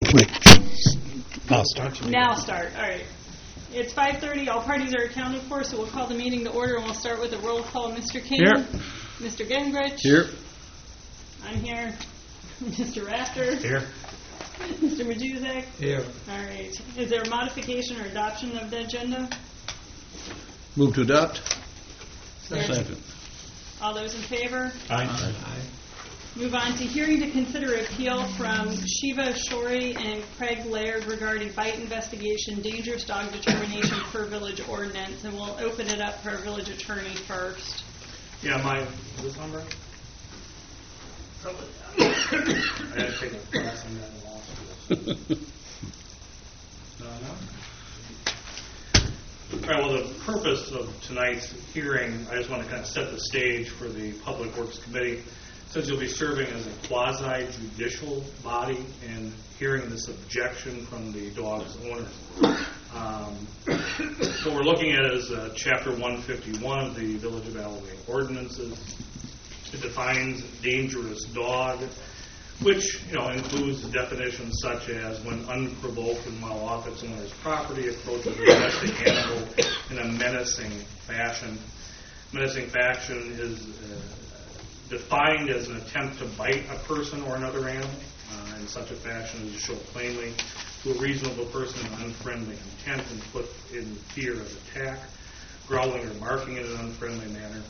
Now start. Now start. All right. It's 5:30. All parties are accounted for, so we'll call the meeting to order, and we'll start with a roll call. Mr. King. Here. Mr. Gingrich. Here. I'm here. Mr. Rafter. Here. Mr. Majuzek. Here. All right. Is there a modification or adoption of the agenda? Move to adopt. Second. All those in favor? Aye. Move on to hearing to consider appeal from Shiva Shori and Craig Laird regarding bite investigation, dangerous dog determination per village ordinance, and we'll open it up for our village attorney first. Yeah, is this on right? Probably. I had to take a class on that in law school. No. All right, well, the purpose of tonight's hearing, I just want to kind of set the stage for the Public Works Committee. Since you'll be serving as a quasi-judicial body and hearing this objection from the dog's owners. What we're looking at is Chapter 151 of the Village of Alabama Ordinances. It defines dangerous dog, which includes definitions such as when unprovoked and while off its owner's property approaches a domestic animal in a menacing fashion. Menacing fashion is defined as an attempt to bite a person or another animal in such a fashion as to show plainly to a reasonable person an unfriendly intent and put in fear of attack, growling or marking in an unfriendly manner,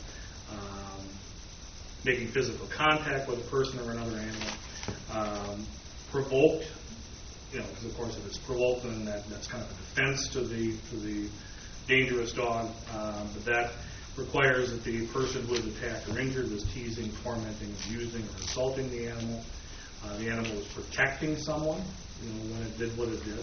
making physical contact with a person or another animal, provoked, because of course if it's provoked, then that's kind of a defense to the dangerous dog, but that requires that the person who is attacked or injured was teasing, tormenting, abusing, or insulting the animal. The animal was protecting someone, when it did what it did.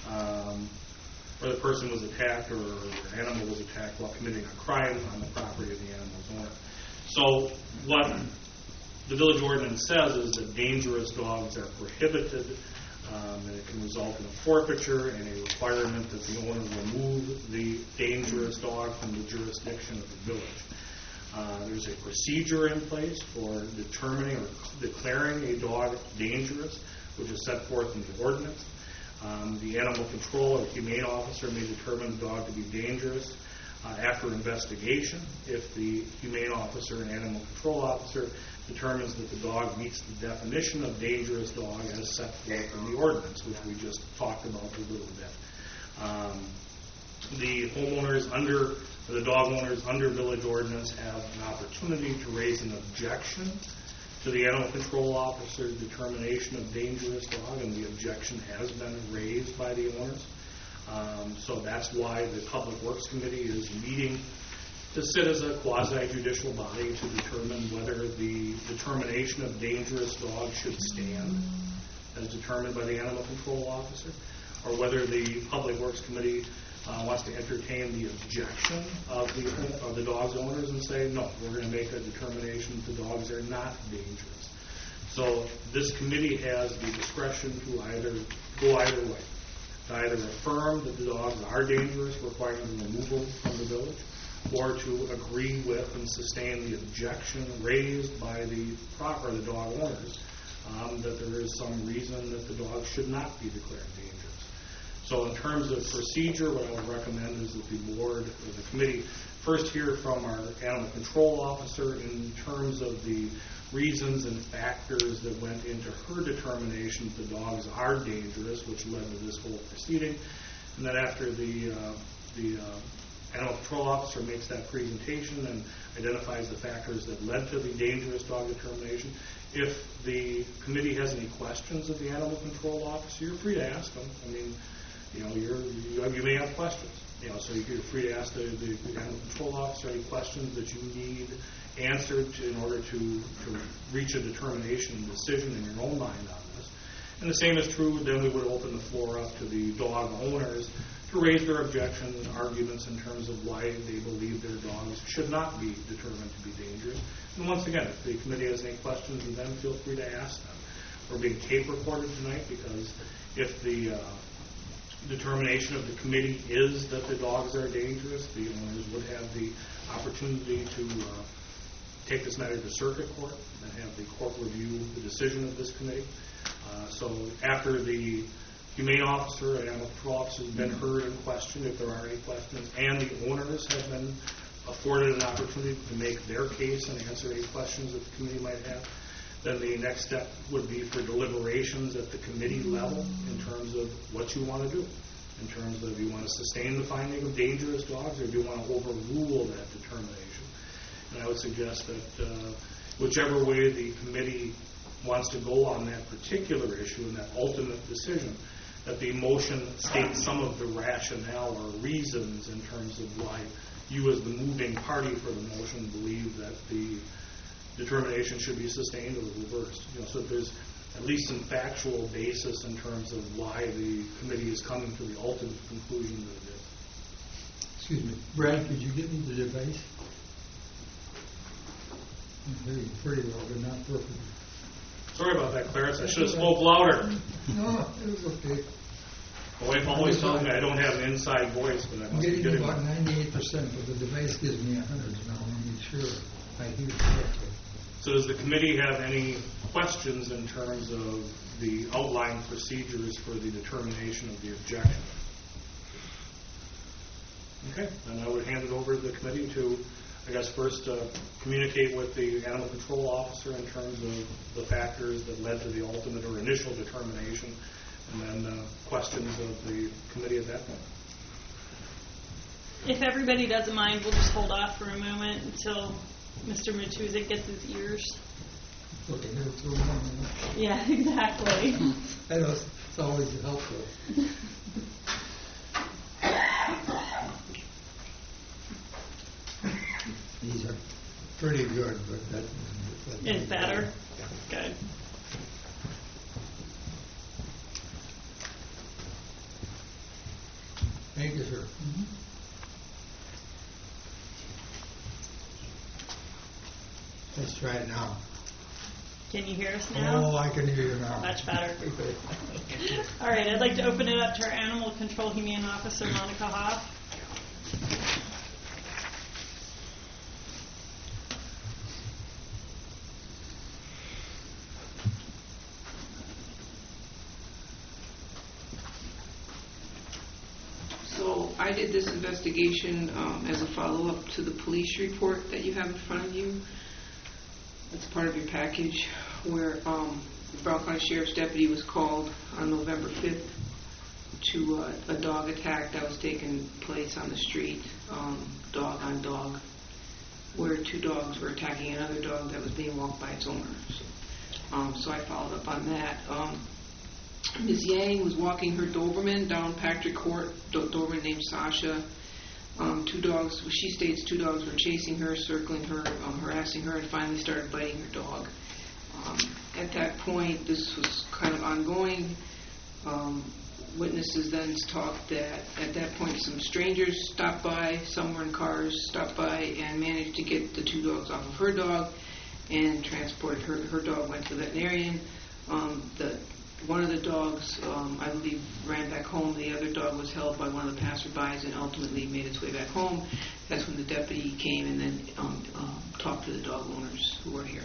Or the person was attacked or the animal was attacked while committing a crime on the property of the animal's owner. So what the village ordinance says is that dangerous dogs are prohibited, and it can result in a forfeiture and a requirement that the owner remove the dangerous dog from the jurisdiction of the village. There's a procedure in place for determining or declaring a dog dangerous, which is set forth in the ordinance. The animal control or humane officer may determine the dog to be dangerous after investigation if the humane officer and animal control officer determines that the dog meets the definition of dangerous dog as set forth in the ordinance, which we just talked about a little bit. The dog owners under village ordinance have an opportunity to raise an objection to the animal control officer's determination of dangerous dog, and the objection has been raised by the owners. So that's why the Public Works Committee is meeting to sit as a quasi-judicial body to determine whether the determination of dangerous dog should stand as determined by the animal control officer, or whether the Public Works Committee wants to entertain the objection of the dog's owners and say, no, we're going to make a determination that the dogs are not dangerous. So this committee has the discretion to go either way, to either affirm that the dogs are dangerous, requiring the removal from the village, or to agree with and sustain the objection raised by the dog owners that there is some reason that the dog should not be declared dangerous. So in terms of procedure, what I would recommend is that the board or the committee first hear from our animal control officer in terms of the reasons and factors that went into her determination that the dogs are dangerous, which led to this whole proceeding. And then after the animal control officer makes that presentation and identifies the factors that led to the dangerous dog determination, if the committee has any questions of the animal control officer, you're free to ask them. I mean, you may have questions. So you're free to ask the animal control officer any questions that you need answered in order to reach a determination and decision in your own mind on this. And the same is true, then we would open the floor up to the dog owners to raise their objections and arguments in terms of why they believe their dogs should not be determined to be dangerous. And once again, if the committee has any questions, then feel free to ask them. We're being tape recorded tonight because if the determination of the committee is that the dogs are dangerous, the owners would have the opportunity to take this matter to circuit court and have the court review the decision of this committee. So after the humane officer and animal control officer has been heard and questioned, if there are any questions, and the owners have been afforded an opportunity to make their case and answer any questions that the committee might have, then the next step would be for deliberations at the committee level in terms of what you want to do. In terms of, do you want to sustain the finding of dangerous dogs, or do you want to overrule that determination? And I would suggest that whichever way the committee wants to go on that particular issue and that ultimate decision, that the motion states some of the rationale or reasons in terms of why you as the moving party for the motion believe that the determination should be sustained or reversed. So there's at least some factual basis in terms of why the committee is coming to the ultimate conclusion that it is. Excuse me, Brad, could you give me the device? I hear you pretty well, but not perfectly. Sorry about that, Clarence. I should have spoke louder. No, it was okay. My wife always tells me I don't have an inside voice, but I I'm must be getting getting about 98%, but the device gives me 100, and I want to make sure I hear correctly. So does the committee have any questions in terms of the outline procedures for the determination of the objection? Okay, then I would hand it over to the committee to, I guess, first communicate with the animal control officer in terms of the factors that led to the ultimate or initial determination, and then questions of the committee at that point. If everybody doesn't mind, we'll just hold off for a moment until Mr. Matusik gets his ears. Okay, here it's a moment. Yeah, exactly. I know it's always helpful. These are pretty good, but that It's better? Good. Thank you, sir. Let's try it now. Can you hear us now? Oh, I can hear you now. Much better. All right, I'd like to open it up to our Animal Control Humane Officer, Monica Hoff. So I did this investigation as a follow-up to the police report that you have in front of you. It's part of your package, where the Brown County Sheriff's deputy was called on November 5th to a dog attack that was taking place on the street, dog on dog, where two dogs were attacking another dog that was being walked by its owner. So I followed up on that. Ms. Yang was walking her Doberman down Patrick Court, Doberman named Sasha. Two dogs, she states two dogs were chasing her, circling her, harassing her, and finally started biting her dog. At that point, this was kind of ongoing. Witnesses then talked that at that point some strangers stopped by, some were in cars, stopped by and managed to get the two dogs off of her dog and transported her. Her dog went to the veterinarian. One of the dogs, I believe, ran back home. The other dog was held by one of the passerbys and ultimately made its way back home. That's when the deputy came and then talked to the dog owners who were here.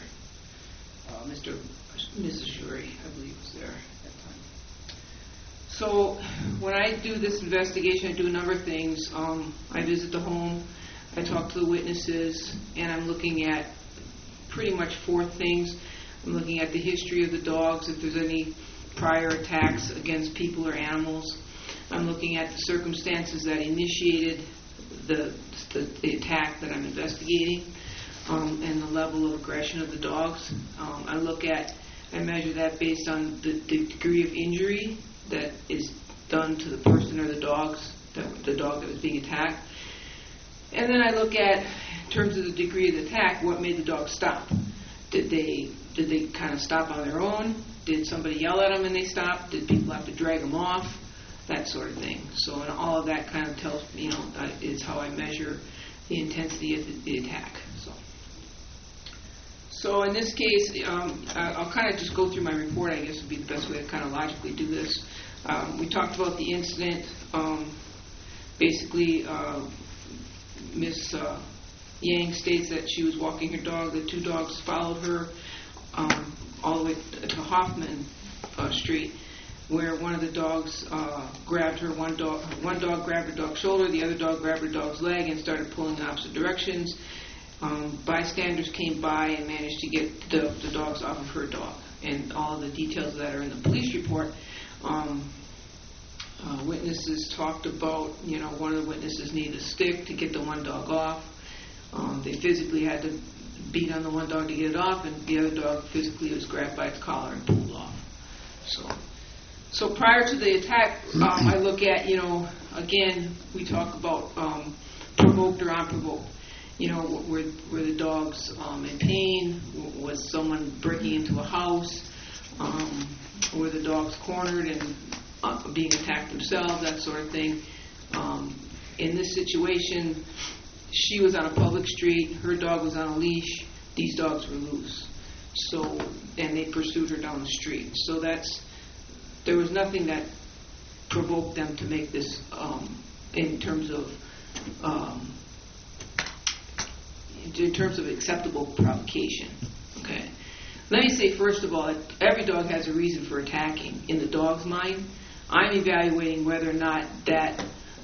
Mrs. Shuri, I believe, was there at that time. So when I do this investigation, I do a number of things. I visit the home, I talk to the witnesses, and I'm looking at pretty much four things. I'm looking at the history of the dogs, if there's any prior attacks against people or animals. I'm looking at the circumstances that initiated the attack that I'm investigating, and the level of aggression of the dogs. I measure that based on the degree of injury that is done to the person or the dog that was being attacked. And then I look at, in terms of the degree of the attack, what made the dog stop. Did they kind of stop on their own? Did somebody yell at them and they stopped? Did people have to drag them off? That sort of thing. So, and all of that kind of tells, is how I measure the intensity of the attack. So in this case, I'll kind of just go through my report, I guess would be the best way to kind of logically do this. We talked about the incident. Basically, Miss Yang states that she was walking her dog. The two dogs followed her all the way to Hoffman street, where one of the dogs grabbed her. One dog grabbed her dog's shoulder, the other dog grabbed her dog's leg and started pulling in opposite directions. Bystanders came by and managed to get the dogs off of her dog. And all of the details of that are in the police report. Witnesses talked about, one of the witnesses needed a stick to get the one dog off. They physically had to beat on the one dog to get it off, and the other dog physically was grabbed by its collar and pulled off. So prior to the attack, I look at, again, we talk about provoked or unprovoked. Were the dogs in pain? Was someone breaking into a house? Were the dogs cornered and being attacked themselves, that sort of thing? In this situation, she was on a public street, her dog was on a leash, these dogs were loose. And they pursued her down the street. So there was nothing that provoked them to make this in terms of acceptable provocation. Okay. Let me say first of all that every dog has a reason for attacking. In the dog's mind, I'm evaluating whether or not that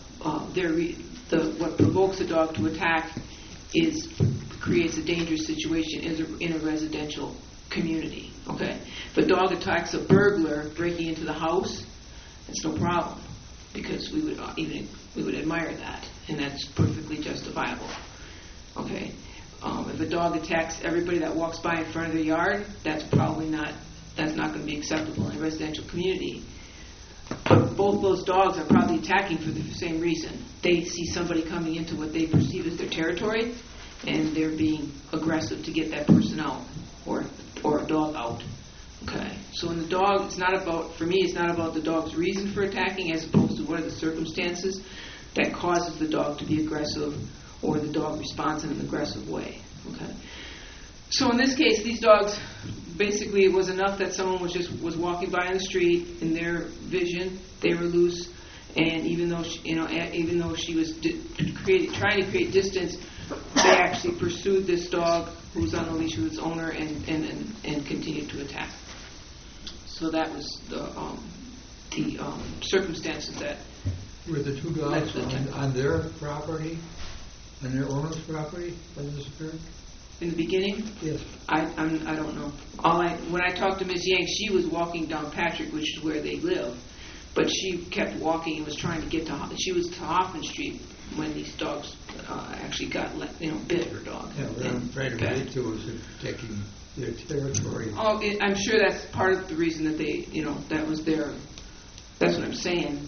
what provokes a dog to attack creates a dangerous situation in a residential community. Okay. If a dog attacks a burglar breaking into the house, that's no problem, because we would admire that, and that's perfectly justifiable. Okay. If a dog attacks everybody that walks by in front of their yard, that's not going to be acceptable in a residential community. But both those dogs are probably attacking for the same reason. They see somebody coming into what they perceive as their territory, and they're being aggressive to get that person out or a dog out. Okay. So in the dog, it's not about the dog's reason for attacking as opposed to what are the circumstances that causes the dog to be aggressive or the dog responds in an aggressive way. Okay. So in this case, these dogs, basically it was enough that someone was walking by in the street, in their vision, they were loose, and even though she was trying to create distance, they actually pursued this dog who was on the leash with its owner and continued to attack. So that was the circumstances that were the two dogs on their property, on their owner's property when this occurred? In the beginning? Yes. I don't know. When I talked to Ms. Yang, she was walking down Patrick, which is where they live, but she kept walking and was trying to get to. She was to Hoffman Street when these dogs actually bit her dog. Yeah, what I'm trying to relate to is taking their territory. Oh, I'm sure that's part of the reason that they, that was their. That's what I'm saying.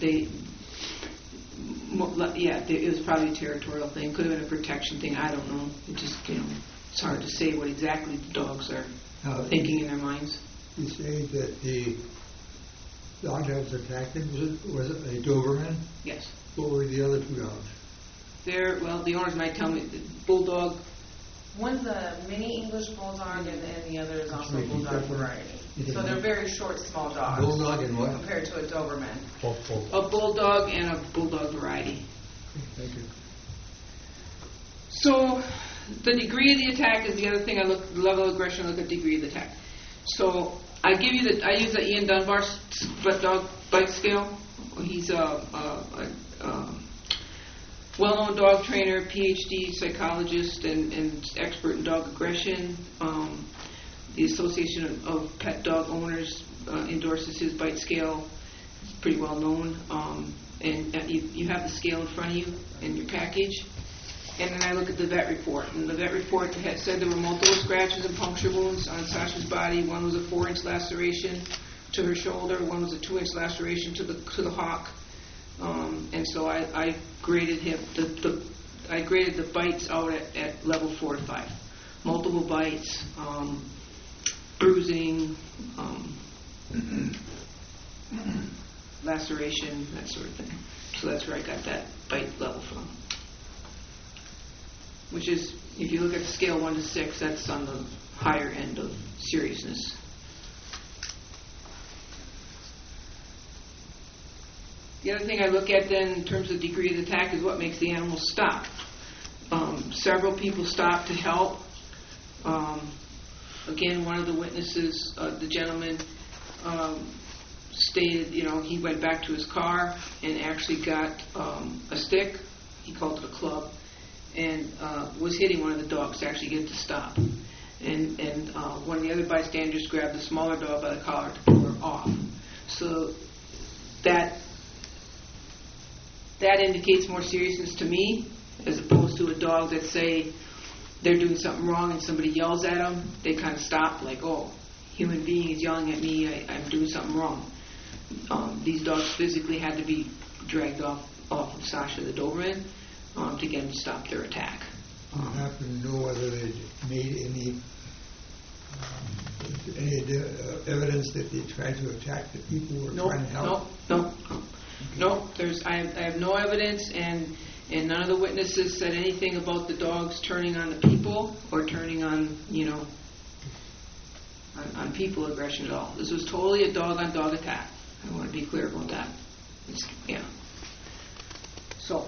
It was probably a territorial thing. Could have been a protection thing. I don't know. It just, it's hard to say what exactly the dogs are thinking in their minds. You say that the dog that was attacking, was it a Doberman? Yes. What were the other two dogs? The owners might tell me the bulldog. One's a mini English bulldog, and the other is also a bulldog variety. So they're very short, small dogs. Bulldog and what? Compared to a Doberman. A bulldog and a bulldog variety. Thank you. So the degree of the attack is the other thing. I look the level of aggression. I look at the degree of the attack. So I use the Ian Dunbar dog bite scale. He's a well-known dog trainer, PhD psychologist, and expert in dog aggression. The Association of Pet Dog Owners endorses his bite scale. It's pretty well known. And you have the scale in front of you in your package. And then I look at the vet report. And the vet report had said there were multiple scratches and puncture wounds on Sasha's body. One was a 4-inch laceration to her shoulder. One was a 2-inch laceration to the hock. And so I graded him. I graded the bites out at level 4 to 5. Multiple bites, bruising, laceration, that sort of thing. So that's where I got that bite level from. Which is, if you look at the scale 1 to 6, that's on the higher end of seriousness. The other thing I look at then in terms of degree of attack is what makes the animal stop. Several people stopped to help. Again, one of the witnesses, the gentleman, stated, he went back to his car and actually got a stick, he called it a club, and was hitting one of the dogs to actually get it to stop. And one of the other bystanders grabbed the smaller dog by the collar to pull her off. So that indicates more seriousness to me, as opposed to a dog that, say, they're doing something wrong and somebody yells at them, they kind of stop, like, oh, human being is yelling at me, I'm doing something wrong. These dogs physically had to be dragged off of Sasha the Doberman to get them to stop their attack. Do you happen to know whether they made any evidence that they tried to attack the people who were trying to help? No. I have no evidence, and none of the witnesses said anything about the dogs turning on the people or turning on, on people aggression at all. This was totally a dog-on-dog attack. I want to be clear about that. So,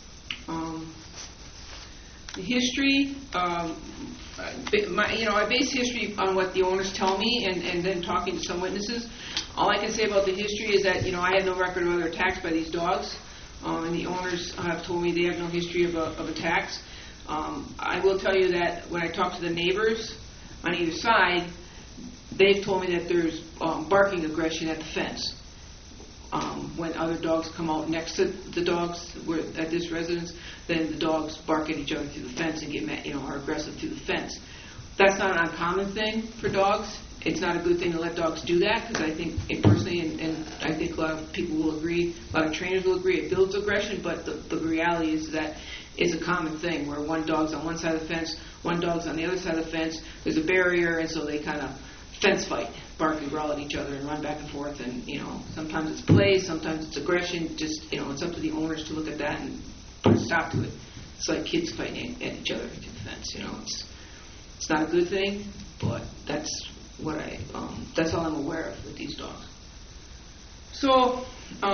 the history, I base history on what the owners tell me, and then talking to some witnesses. All I can say about the history is that, I had no record of other attacks by these dogs, and the owners have told me they have no history of attacks. I will tell you that when I talk to the neighbors on either side, they've told me that there's barking aggression at the fence. When other dogs come out next to the dogs at this residence, then the dogs bark at each other through the fence and get mad, are aggressive through the fence. That's not an uncommon thing for dogs. It's not a good thing to let dogs do that, because I think personally, and I think a lot of people will agree, a lot of trainers will agree, it builds aggression, but the reality is that it's a common thing where one dog's on one side of the fence, one dog's on the other side of the fence, there's a barrier, and so they kind of fence fight, bark and growl at each other and run back and forth, and sometimes it's play, sometimes it's aggression. Just it's up to the owners to look at that and put a stop to it. It's like kids fighting at each other through the fence. It's not a good thing, but that's what that's all I'm aware of with these dogs. So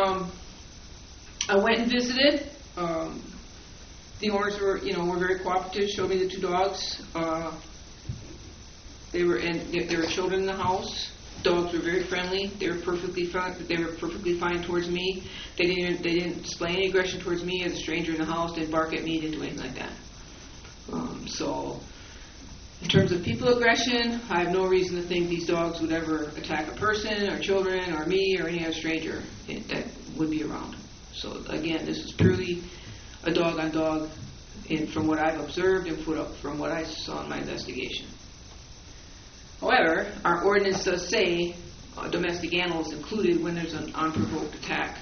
I went and visited. The owners were very cooperative. Showed me the two dogs. There were children in the house. Dogs were very friendly. They were perfectly fine towards me. They didn't display any aggression towards me as a stranger in the house. Didn't bark at me. Didn't do anything like that. So, in terms of people aggression, I have no reason to think these dogs would ever attack a person or children or me or any other stranger that would be around. So again, this is purely a dog-on-dog, from what I've observed and from what I saw in my investigation. However, our ordinance does say domestic animals included when there's an unprovoked attack.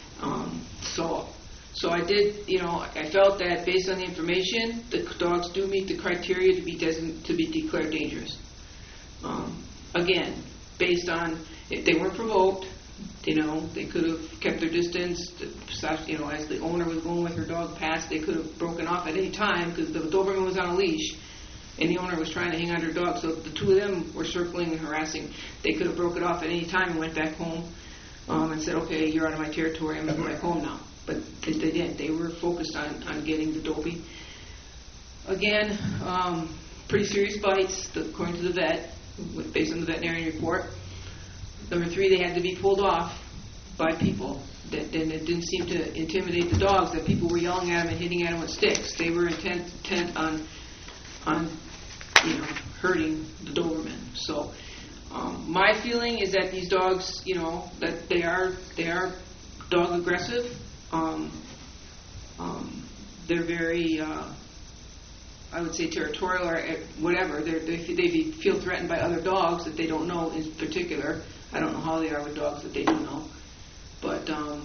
So I did, I felt that based on the information, the dogs do meet the criteria to be declared dangerous. Again, based on if they weren't provoked, they could have kept their distance. As the owner was going with her dog past, they could have broken off at any time because the Doberman was on a leash. And the owner was trying to hang on to her dog, so the two of them were circling and harassing. They could have broke it off at any time and went back home and said, okay, you're out of my territory, I'm going back home now. But they didn't. They were focused on getting the dopey. Again, pretty serious bites, according to the vet, based on the veterinarian report. Number 3, they had to be pulled off by people. It didn't seem to intimidate the dogs that people were yelling at them and hitting at them with sticks. They were intent on hurting the Doberman. So my feeling is that these dogs, that they are dog aggressive. They're very, I would say, territorial or whatever. They feel threatened by other dogs that they don't know in particular. I don't know how they are with dogs that they do know. But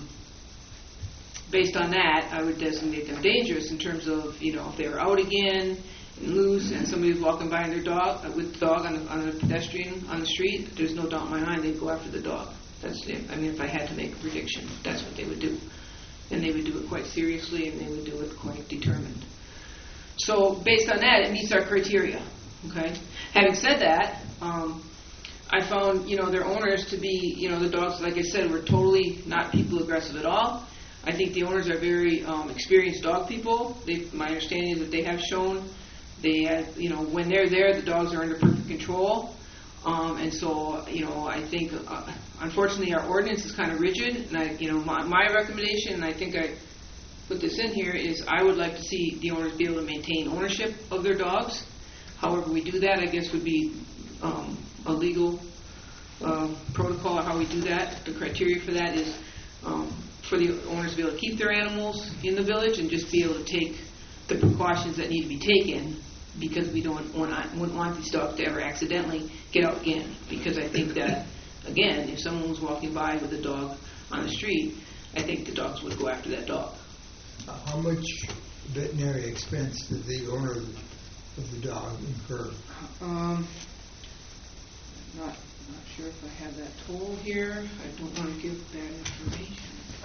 based on that, I would designate them dangerous in terms of, if they were out again and loose and somebody was walking by with the dog on a pedestrian on the street, there's no doubt in my mind they'd go after the dog. That's it. If I had to make a prediction, that's what they would do. And they would do it quite seriously, and they would do it quite determined. So based on that, it meets our criteria. Okay. Having said that, I found, their owners to be, the dogs, like I said, were totally not people aggressive at all. I think the owners are very experienced dog people. My understanding is that they have shown they have, when they're there, the dogs are under perfect control. And so, I think unfortunately, our ordinance is kind of rigid, and my recommendation, and I think I put this in here, is I would like to see the owners be able to maintain ownership of their dogs. However we do that, I guess, would be a legal protocol of how we do that. The criteria for that is for the owners to be able to keep their animals in the village and just be able to take the precautions that need to be taken, because we wouldn't want these dogs to ever accidentally get out again. Because I think that, again, if someone was walking by with a dog on the street, I think the dogs would go after that dog. How much veterinary expense did the owner of the dog incur? Not sure if I have that total here. I don't want to give that information.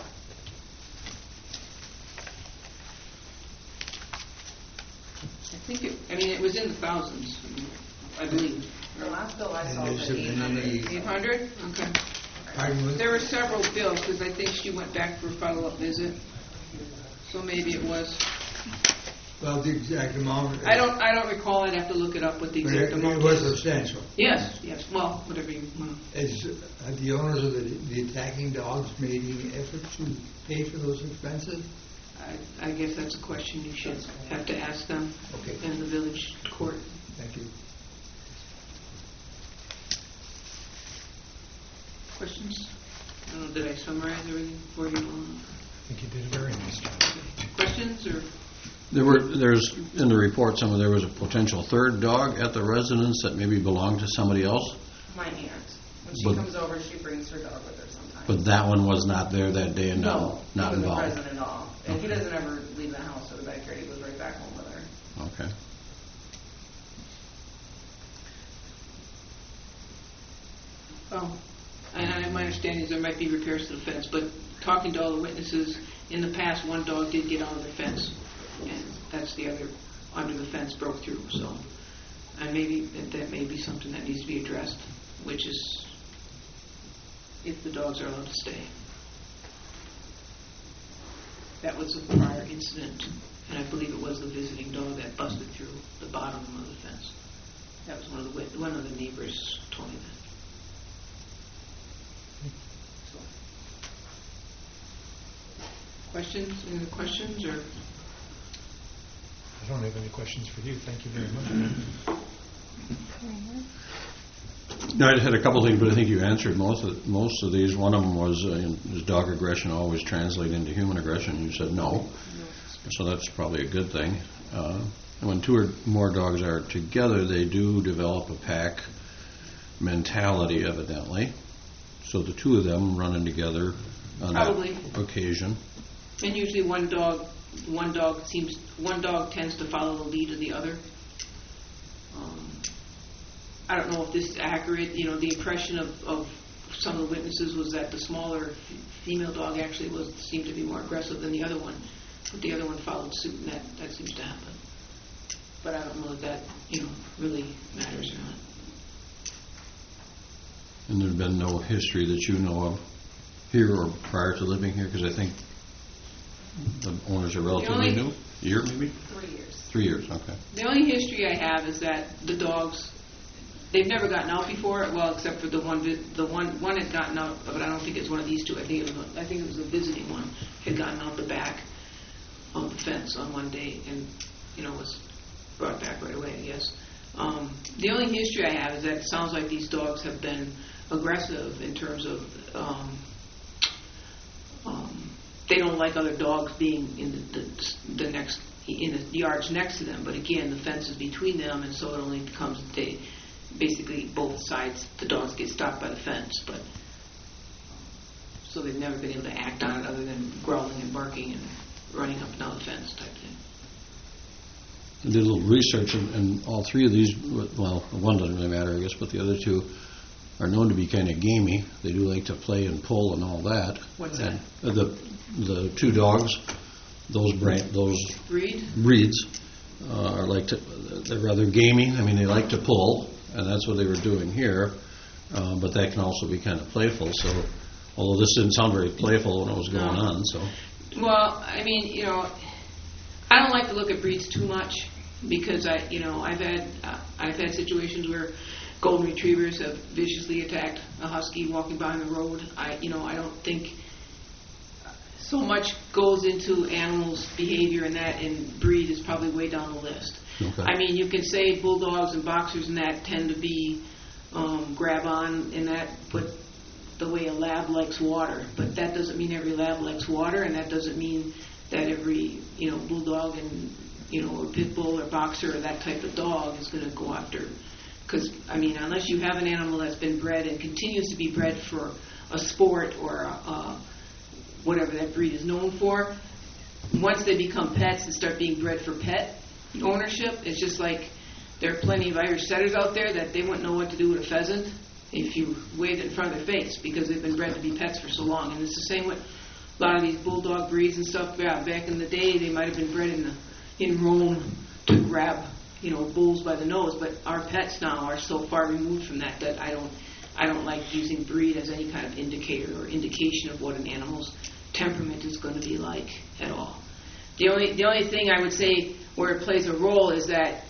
It was in the thousands, I believe. The last bill I saw And was has there been any- 800? Okay. Pardon me? There were several bills, because I think she went back for a follow-up visit. So maybe it was. Well, the exact amount. I don't recall. I'd have to look it up what the But exact it amount was is. substantial. Yes. Well, whatever you want. Have the owners of the attacking dogs made any effort to pay for those expenses? I guess that's a question you should have to ask them Okay. in the village court. Thank you. Questions? I don't know, did I summarize everything for you? I think you did a very nice job. Questions or? There's in the report there was a potential third dog at the residence that maybe belonged to somebody else, My aunt. When she But- comes over, she brings her dog with her sometimes. but that one was not there that day and No, not he wasn't involved. present at all. And he Okay. doesn't ever leave the house or the backyard. He goes right back home with her. Okay. Oh, and my understanding is there might be repairs to the fence, but talking to all the witnesses, in the past, one dog did get on the fence, and that's the other, under the fence broke through, so. And maybe, that may be something that needs to be addressed, which is if the dogs are allowed to stay. That was a prior incident, and I believe it was the visiting dog that busted through the bottom of the fence. That was one of the neighbors told me that. So. Questions? Any other questions or? I don't have any questions for you. Thank you very much. No, I had a couple things, but I think you answered most of these. One of them was, does dog aggression always translate into human aggression? You said no. So that's probably a good thing. And when two or more dogs are together, they do develop a pack mentality, evidently. So the two of them running together on Probably. that occasion. And usually one dog tends to follow the lead of the other. I don't know if this is accurate. The impression of some of the witnesses was that the smaller female dog actually seemed to be more aggressive than the other one, but the other one followed suit, and that seems to happen. But I don't know if that really matters or not. And there's been no history that you know of here or prior to living here, because I think the owners are relatively new. A year, maybe? 3 years. 3 years, okay. The only history I have is that the dogs, they've never gotten out before. Well, except for the one had gotten out, but I don't think it's one of these two. I think it was a visiting one had gotten out the back of the fence on one day and was brought back right away, I guess. The only history I have is that it sounds like these dogs have been aggressive in terms of they don't like other dogs being in the yards next to them. But again, the fence is between them, and so it only becomes basically both sides. The dogs get stopped by the fence, but so they've never been able to act on it other than growling and barking and running up and down the fence type thing. I did a little research, and all three of these, well, one doesn't really matter, I guess, but the other two are known to be kind of gamey. They do like to play and pull and all that. What's that? And the two dogs, those breeds, are they're rather gamey. I mean, they like to pull, and that's what they were doing here. But that can also be kind of playful. So, although this didn't sound very playful when it was going on, so. Well, I mean, I don't like to look at breeds too much because I've had situations where golden retrievers have viciously attacked a husky walking by on the road. I don't think so much goes into animals' behavior, and that and breed is probably way down the list. Okay. I mean, you can say bulldogs and boxers and that tend to be grab on and that, but the way a lab likes water. But that doesn't mean every lab likes water, and that doesn't mean that every bulldog and or pit bull or boxer or that type of dog is going to go after. Because I mean, unless you have an animal that's been bred and continues to be bred for a sport or whatever that breed is known for, once they become pets and start being bred for pet ownership, it's just like there are plenty of Irish setters out there that they wouldn't know what to do with a pheasant if you waved it in front of their face because they've been bred to be pets for so long. And it's the same with a lot of these bulldog breeds and stuff. Yeah, back in the day, they might have been bred in Rome to grab bulls by the nose, but our pets now are so far removed from that I don't like using breed as any kind of indicator or indication of what an animal's temperament is going to be like at all. The only thing I would say where it plays a role is that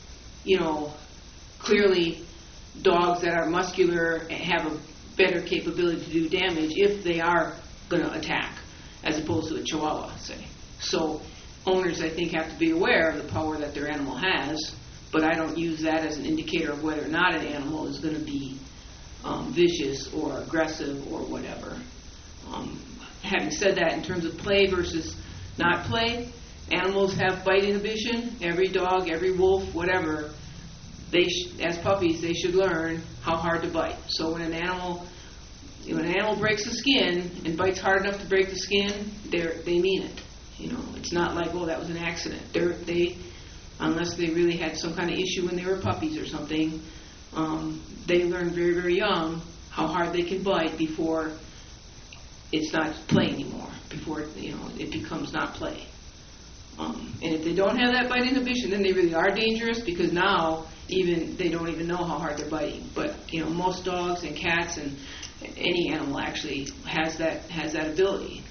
clearly dogs that are muscular have a better capability to do damage if they are going to attack, as opposed to a Chihuahua, say. So owners, I think, have to be aware of the power that their animal has, but I don't use that as an indicator of whether or not an animal is going to be vicious or aggressive or whatever. Having said that, in terms of play versus not play, animals have bite inhibition. Every dog, every wolf, whatever, as puppies, they should learn how hard to bite. So when an animal breaks the skin and bites hard enough to break the skin, they mean it. It's not like, oh, that was an accident. Unless they really had some kind of issue when they were puppies or something, they learn very, very young how hard they can bite before it's not play anymore, before it becomes not play. And if they don't have that bite inhibition, then they really are dangerous because now they don't even know how hard they're biting. But most dogs and cats and any animal actually has that ability.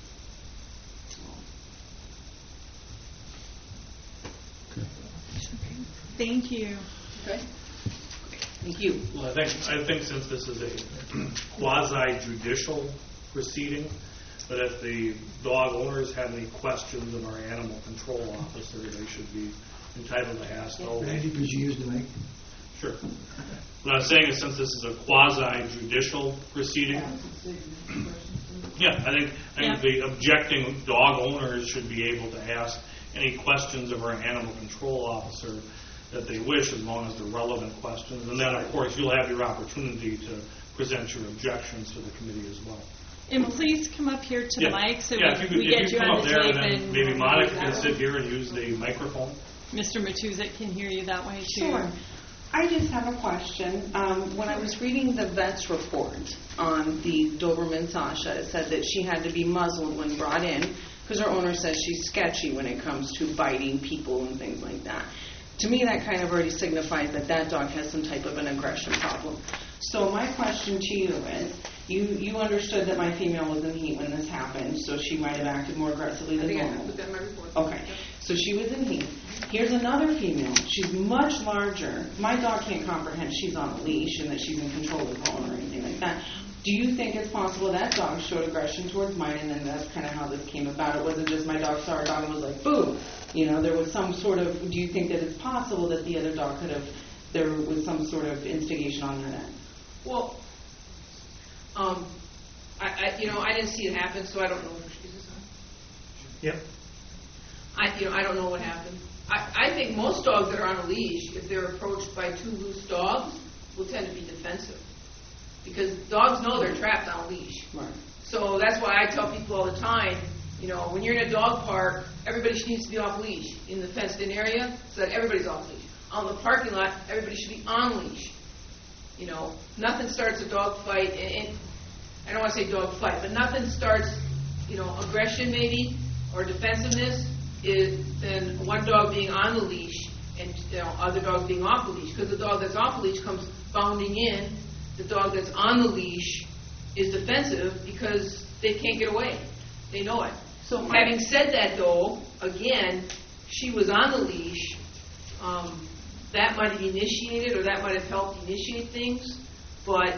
Thank you. Okay. Thank you. Well, I think since this is a quasi-judicial proceeding, that if the dog owners have any questions of our animal control officer, they should be entitled to ask those. Randy, could you use the mic? Sure. What I'm saying is, since this is a quasi-judicial proceeding, I think the objecting dog owners should be able to ask any questions of our animal control officer that they wish, as long as they're relevant questions. And then, of course, you'll have your opportunity to present your objections to the committee as well. And please come up here to the mic so we if get you you come on up the there, tape, and then and maybe Monica can sit here and use the microphone. Mr. Matuzek can hear you that way too. Sure. I just have a question. When I was reading the vet's report on the Doberman Sasha, it said that she had to be muzzled when brought in because her owner says she's sketchy when it comes to biting people and things like that. To me, that kind of already signifies that dog has some type of an aggression problem. So my question to you is, you understood that my female was in heat when this happened, so she might have acted more aggressively than normal. I put that in my report. Okay, so she was in heat. Here's another female. She's much larger. My dog can't comprehend she's on a leash and that she's in control of the bone or anything like that. Do you think it's possible that dog showed aggression towards mine, and then that's kind of how this came about? It wasn't just my dog saw her dog and was like, boom. There was some sort of, do you think that it's possible that the other dog there was some sort of instigation on that end? Well, I didn't see it happen, so I don't know. Is this on? Yep. I don't know what happened. I think most dogs that are on a leash, if they're approached by two loose dogs, will tend to be defensive. Because dogs know they're trapped on a leash. Right. So that's why I tell people all the time, when you're in a dog park, everybody needs to be off leash in the fenced-in area so that everybody's off leash. On the parking lot, everybody should be on leash. Nothing starts a dog fight, and I don't want to say dog fight, but nothing starts, aggression maybe or defensiveness than one dog being on the leash and other dogs being off the leash. Because the dog that's off the leash comes bounding in. The dog that's on the leash is defensive because they can't get away. They know it. So having said that, though, again, she was on the leash. that might have initiated or that might have helped initiate things, but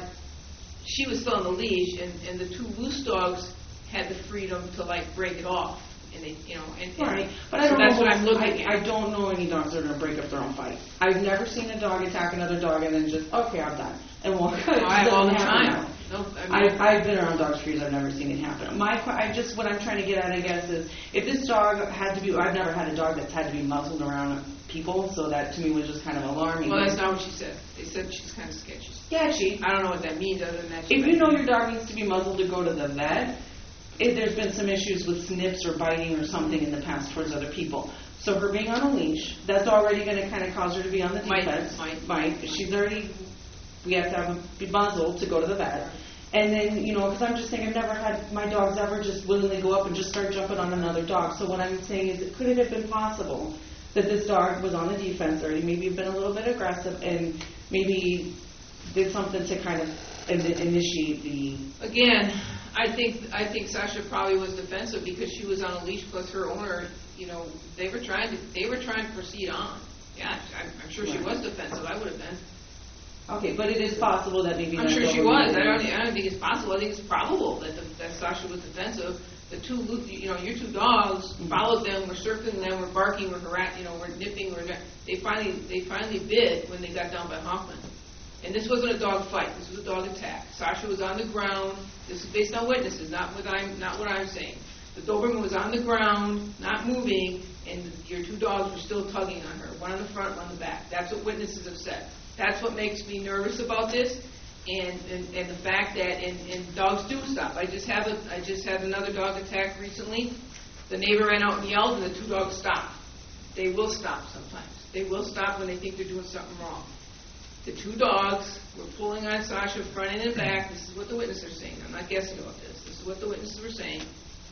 she was still on the leash, and the two loose dogs had the freedom to like break it off, and they, you know, and Right, but so I don't that's know. what I'm looking I at. don't know any dogs that are going to break up their own fight. I've never seen a dog attack another dog and then just, okay, I'm done, and walk. It I have all the doesn't happen time. now. No, I mean, I've been around dogs for years. I've never seen it happen. What I'm trying to get at, I guess, is if this dog had to be, I've never had a dog that's had to be muzzled around people, so that to me was just kind of alarming. well, that's not what she said. They said she's kind of sketchy. sketchy. I don't know what that means other than that. If you know your dog needs to be muzzled to go to the vet, if there's been some issues with snips or biting or something in the past towards other people. So her being on a leash, that's already going to kind of cause her to be on the defense. Might. She's already, we have to have her be muzzled to go to the vet. And then, you know, because I'm just saying I've never had my dogs ever just willingly go up and just start jumping on another dog. So what I'm saying is, could it have been possible that this dog was on the defense already, maybe been a little bit aggressive, and maybe did something to kind of initiate the... Again, I think Sasha probably was defensive because she was on a leash plus her owner. You know, they were trying to proceed on. Yeah, I'm sure she was defensive. I would have been. Okay, but it is possible that maybe... I'm sure she was. I don't think it's possible. I think it's probable that Sasha was defensive. The two, you know, your two dogs followed them, were circling them, were barking, were harassing, you know, were nipping, they finally bit when they got down by Hoffman. And this wasn't a dog fight. This was a dog attack. Sasha was on the ground. This is based on witnesses, not what I'm saying. The Doberman was on the ground, not moving, and your two dogs were still tugging on her, one on the front, one on the back. That's what witnesses have said. That's what makes me nervous about this, and the fact that and dogs do stop. I just had another dog attack recently. The neighbor ran out and yelled, and the two dogs stopped. They will stop sometimes. They will stop when they think they're doing something wrong. The two dogs were pulling on Sasha front and back. This is what the witnesses are saying. I'm not guessing about this. This is what the witnesses were saying.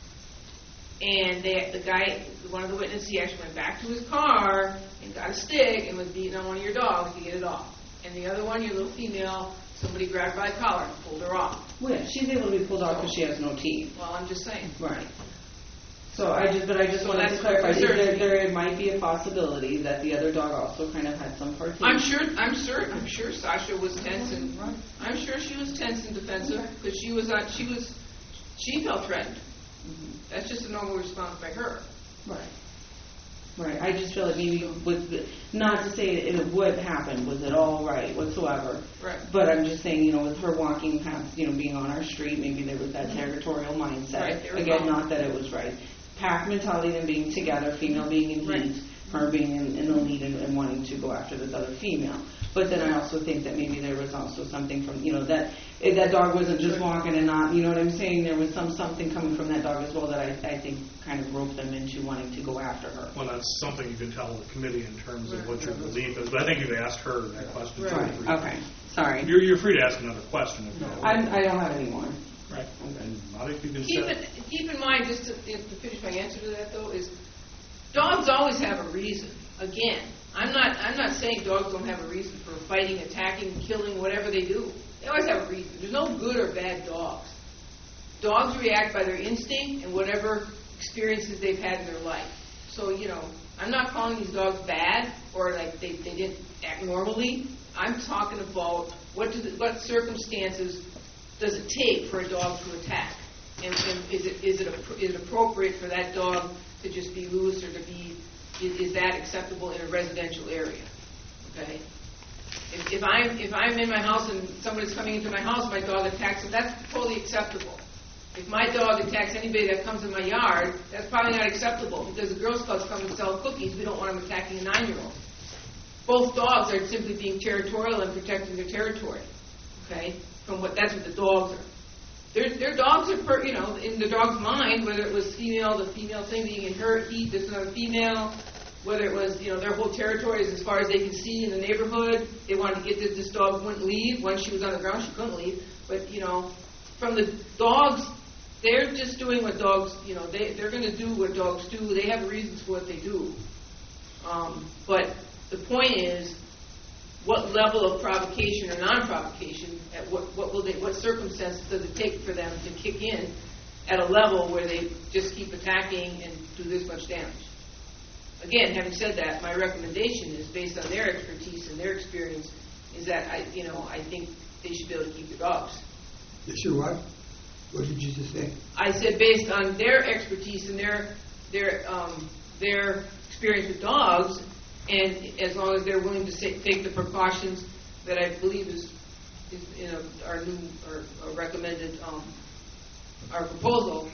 And one of the witnesses, he actually went back to his car and got a stick and was beating on one of your dogs to get it off. And the other one, your little female, somebody grabbed her by the collar and pulled her off. Well, she's able to be pulled off because she has no teeth. Well, I'm just saying. Right. So I just wanted to clarify. There might be a possibility that the other dog also kind of had some parts. I'm sure Sasha was tense and I'm sure she was tense and defensive because she felt threatened. Mm-hmm. That's just a normal response by her. Right. I just feel like maybe not to say it would happen, was it all right whatsoever. Right. But I'm just saying, you know, with her walking past, you know, being on our street, maybe there was that territorial mindset. Right. Again, not that it was right. Pack mentality, them being together, female being in heat, her being in the lead and wanting to go after this other female. But then I also think that maybe there was also something from, you know, that dog wasn't just walking and not, you know what I'm saying? There was something coming from that dog as well that I think kind of roped them into wanting to go after her. Well, that's something you can tell the committee in terms of what your belief is. But I think you've asked her that question. Right. Okay. Sorry. You're free to ask another question if you want. I don't have any more. Right. And I think you can Keep in mind, just to finish my answer to that, though, is dogs always have a reason. Again, I'm not saying dogs don't have a reason for fighting, attacking, killing, whatever they do. They always have a reason. There's no good or bad dogs. Dogs react by their instinct and whatever experiences they've had in their life. So, you know, I'm not calling these dogs bad or like they didn't act normally. I'm talking about what circumstances does it take for a dog to attack? And is it appropriate for that dog to just be loose or to be, is that acceptable in a residential area? Okay? If I'm in my house and somebody's coming into my house, my dog attacks them, that's totally acceptable. If my dog attacks anybody that comes in my yard, that's probably not acceptable because the Girl Scouts come and sell cookies. We don't want them attacking a 9-year-old. Both dogs are simply being territorial and protecting their territory. Okay? That's what the dogs are. Their dogs are, you know, in the dog's mind, whether it was the female thing being in her heat, this another female, whether it was, you know, their whole territory is as far as they can see in the neighborhood. They wanted to get this dog wouldn't leave. Once she was on the ground, she couldn't leave. But, you know, from the dogs, they're just doing what dogs, you know, they're going to do what dogs do. They have reasons for what they do. But the point is, what level of provocation or non-provocation, at what circumstances does it take for them to kick in at a level where they just keep attacking and do this much damage? again, having said that, my recommendation is based on their expertise and their experience, is that I think they should be able to keep their dogs. Yes, sir, what? What did you just say? I said based on their expertise and their experience with dogs, and as long as they're willing to take the precautions that I believe is our new or recommended our proposal.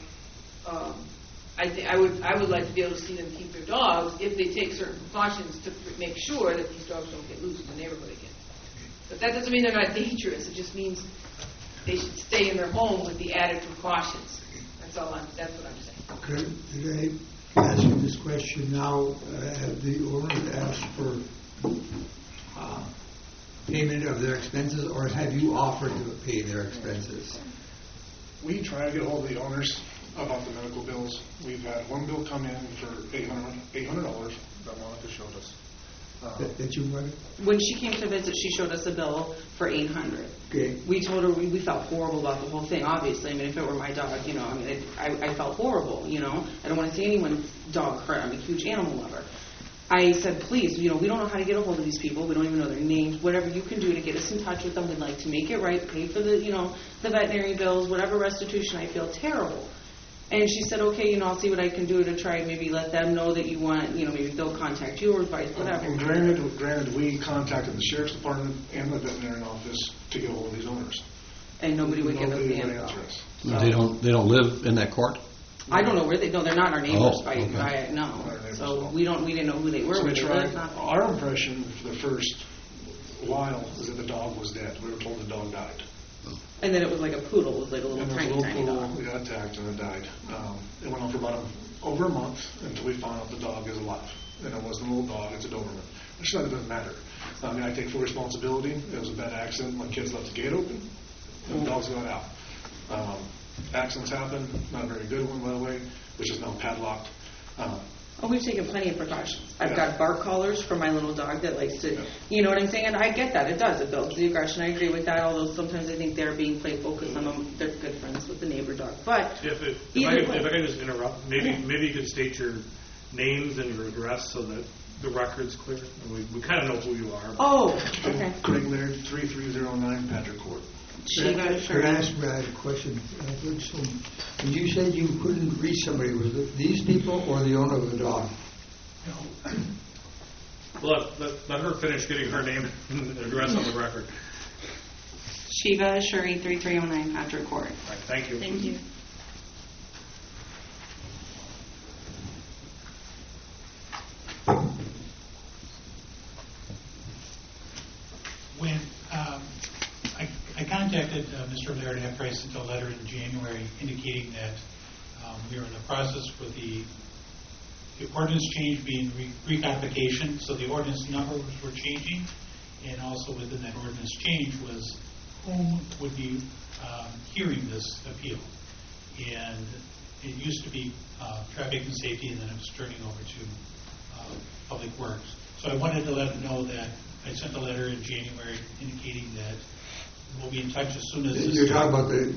I would like to be able to see them keep their dogs if they take certain precautions to make sure that these dogs don't get loose in the neighborhood again. But that doesn't mean they're not dangerous. It just means they should stay in their home with the added precautions. That's what I'm saying. Could I ask you this question now? Have the owners asked for payment of their expenses, or have you offered to pay their expenses? We try to get a hold of the owners about the medical bills. We've had one bill come in for $800 that Monica showed us. That you wanted? When she came to visit, she showed us a bill for $800. Okay. We told her we felt horrible about the whole thing. Obviously, I mean, if it were my dog, I felt horrible. I don't want to see anyone's dog hurt. I'm a huge animal lover. I said, please, we don't know how to get a hold of these people. We don't even know their names. Whatever you can do to get us in touch with them, we'd like to make it right. Pay for the veterinary bills, whatever restitution. I feel terrible. And she said, okay, I'll see what I can do to try and maybe let them know that you want, maybe they'll contact you or advice, whatever. And granted, we contacted the sheriff's department and the veterinarian office to get a hold of these owners. And nobody would give us the Nobody would answer. answer us. So, They don't live in that court? I don't know where no, they're not our neighbors. Oh, okay. No. Not our neighbors, So no. we didn't know who they were. So where we they tried. lived, nothing. Our impression for the first while was that the dog was dead. We were told the dog died. And then it was like a poodle. It was like a little And there was tiny, a tiny little dog. poodle, we got attacked and it died. It went on for about over a month until we found out the dog is alive. And it wasn't a little dog, it's a Doberman. Which doesn't matter. I mean, I take full responsibility. It was a bad accident. My kids left the gate open and the dogs got out. Accidents happen, not a very good one, by the way, which is now padlocked. Oh, we've taken plenty of precautions. I've Yeah. got bark collars for my little dog that likes to, Yeah. you know what I'm saying? And I get that. It does. It builds the aggression. I agree with that, although sometimes I think they're being playful because some of them, they're good friends with the neighbor dog. But If I either way. can just interrupt, maybe you could state your names and your address so that the record's clear. And we kind of know who you are. Oh, okay. Craig Laird, 3309 Patrick Court. Shiva Could I Sharma. ask Brad a question? So, when you said you couldn't reach somebody, was it these people or the owner of the dog? Well, let her finish getting her name and address on the record. Shiva Shuri, 3309 Patrick Court. All right, thank you. Thank you. When I contacted Mr. Laird after I sent a letter in January indicating that we were in the process with the ordinance change being recodification, so the ordinance numbers were changing, and also within that ordinance change was whom would be hearing this appeal. And it used to be traffic and safety, and then it was turning over to public works. So I wanted to let them know that I sent a letter in January indicating that we'll be in touch as soon as this... You're talking about the...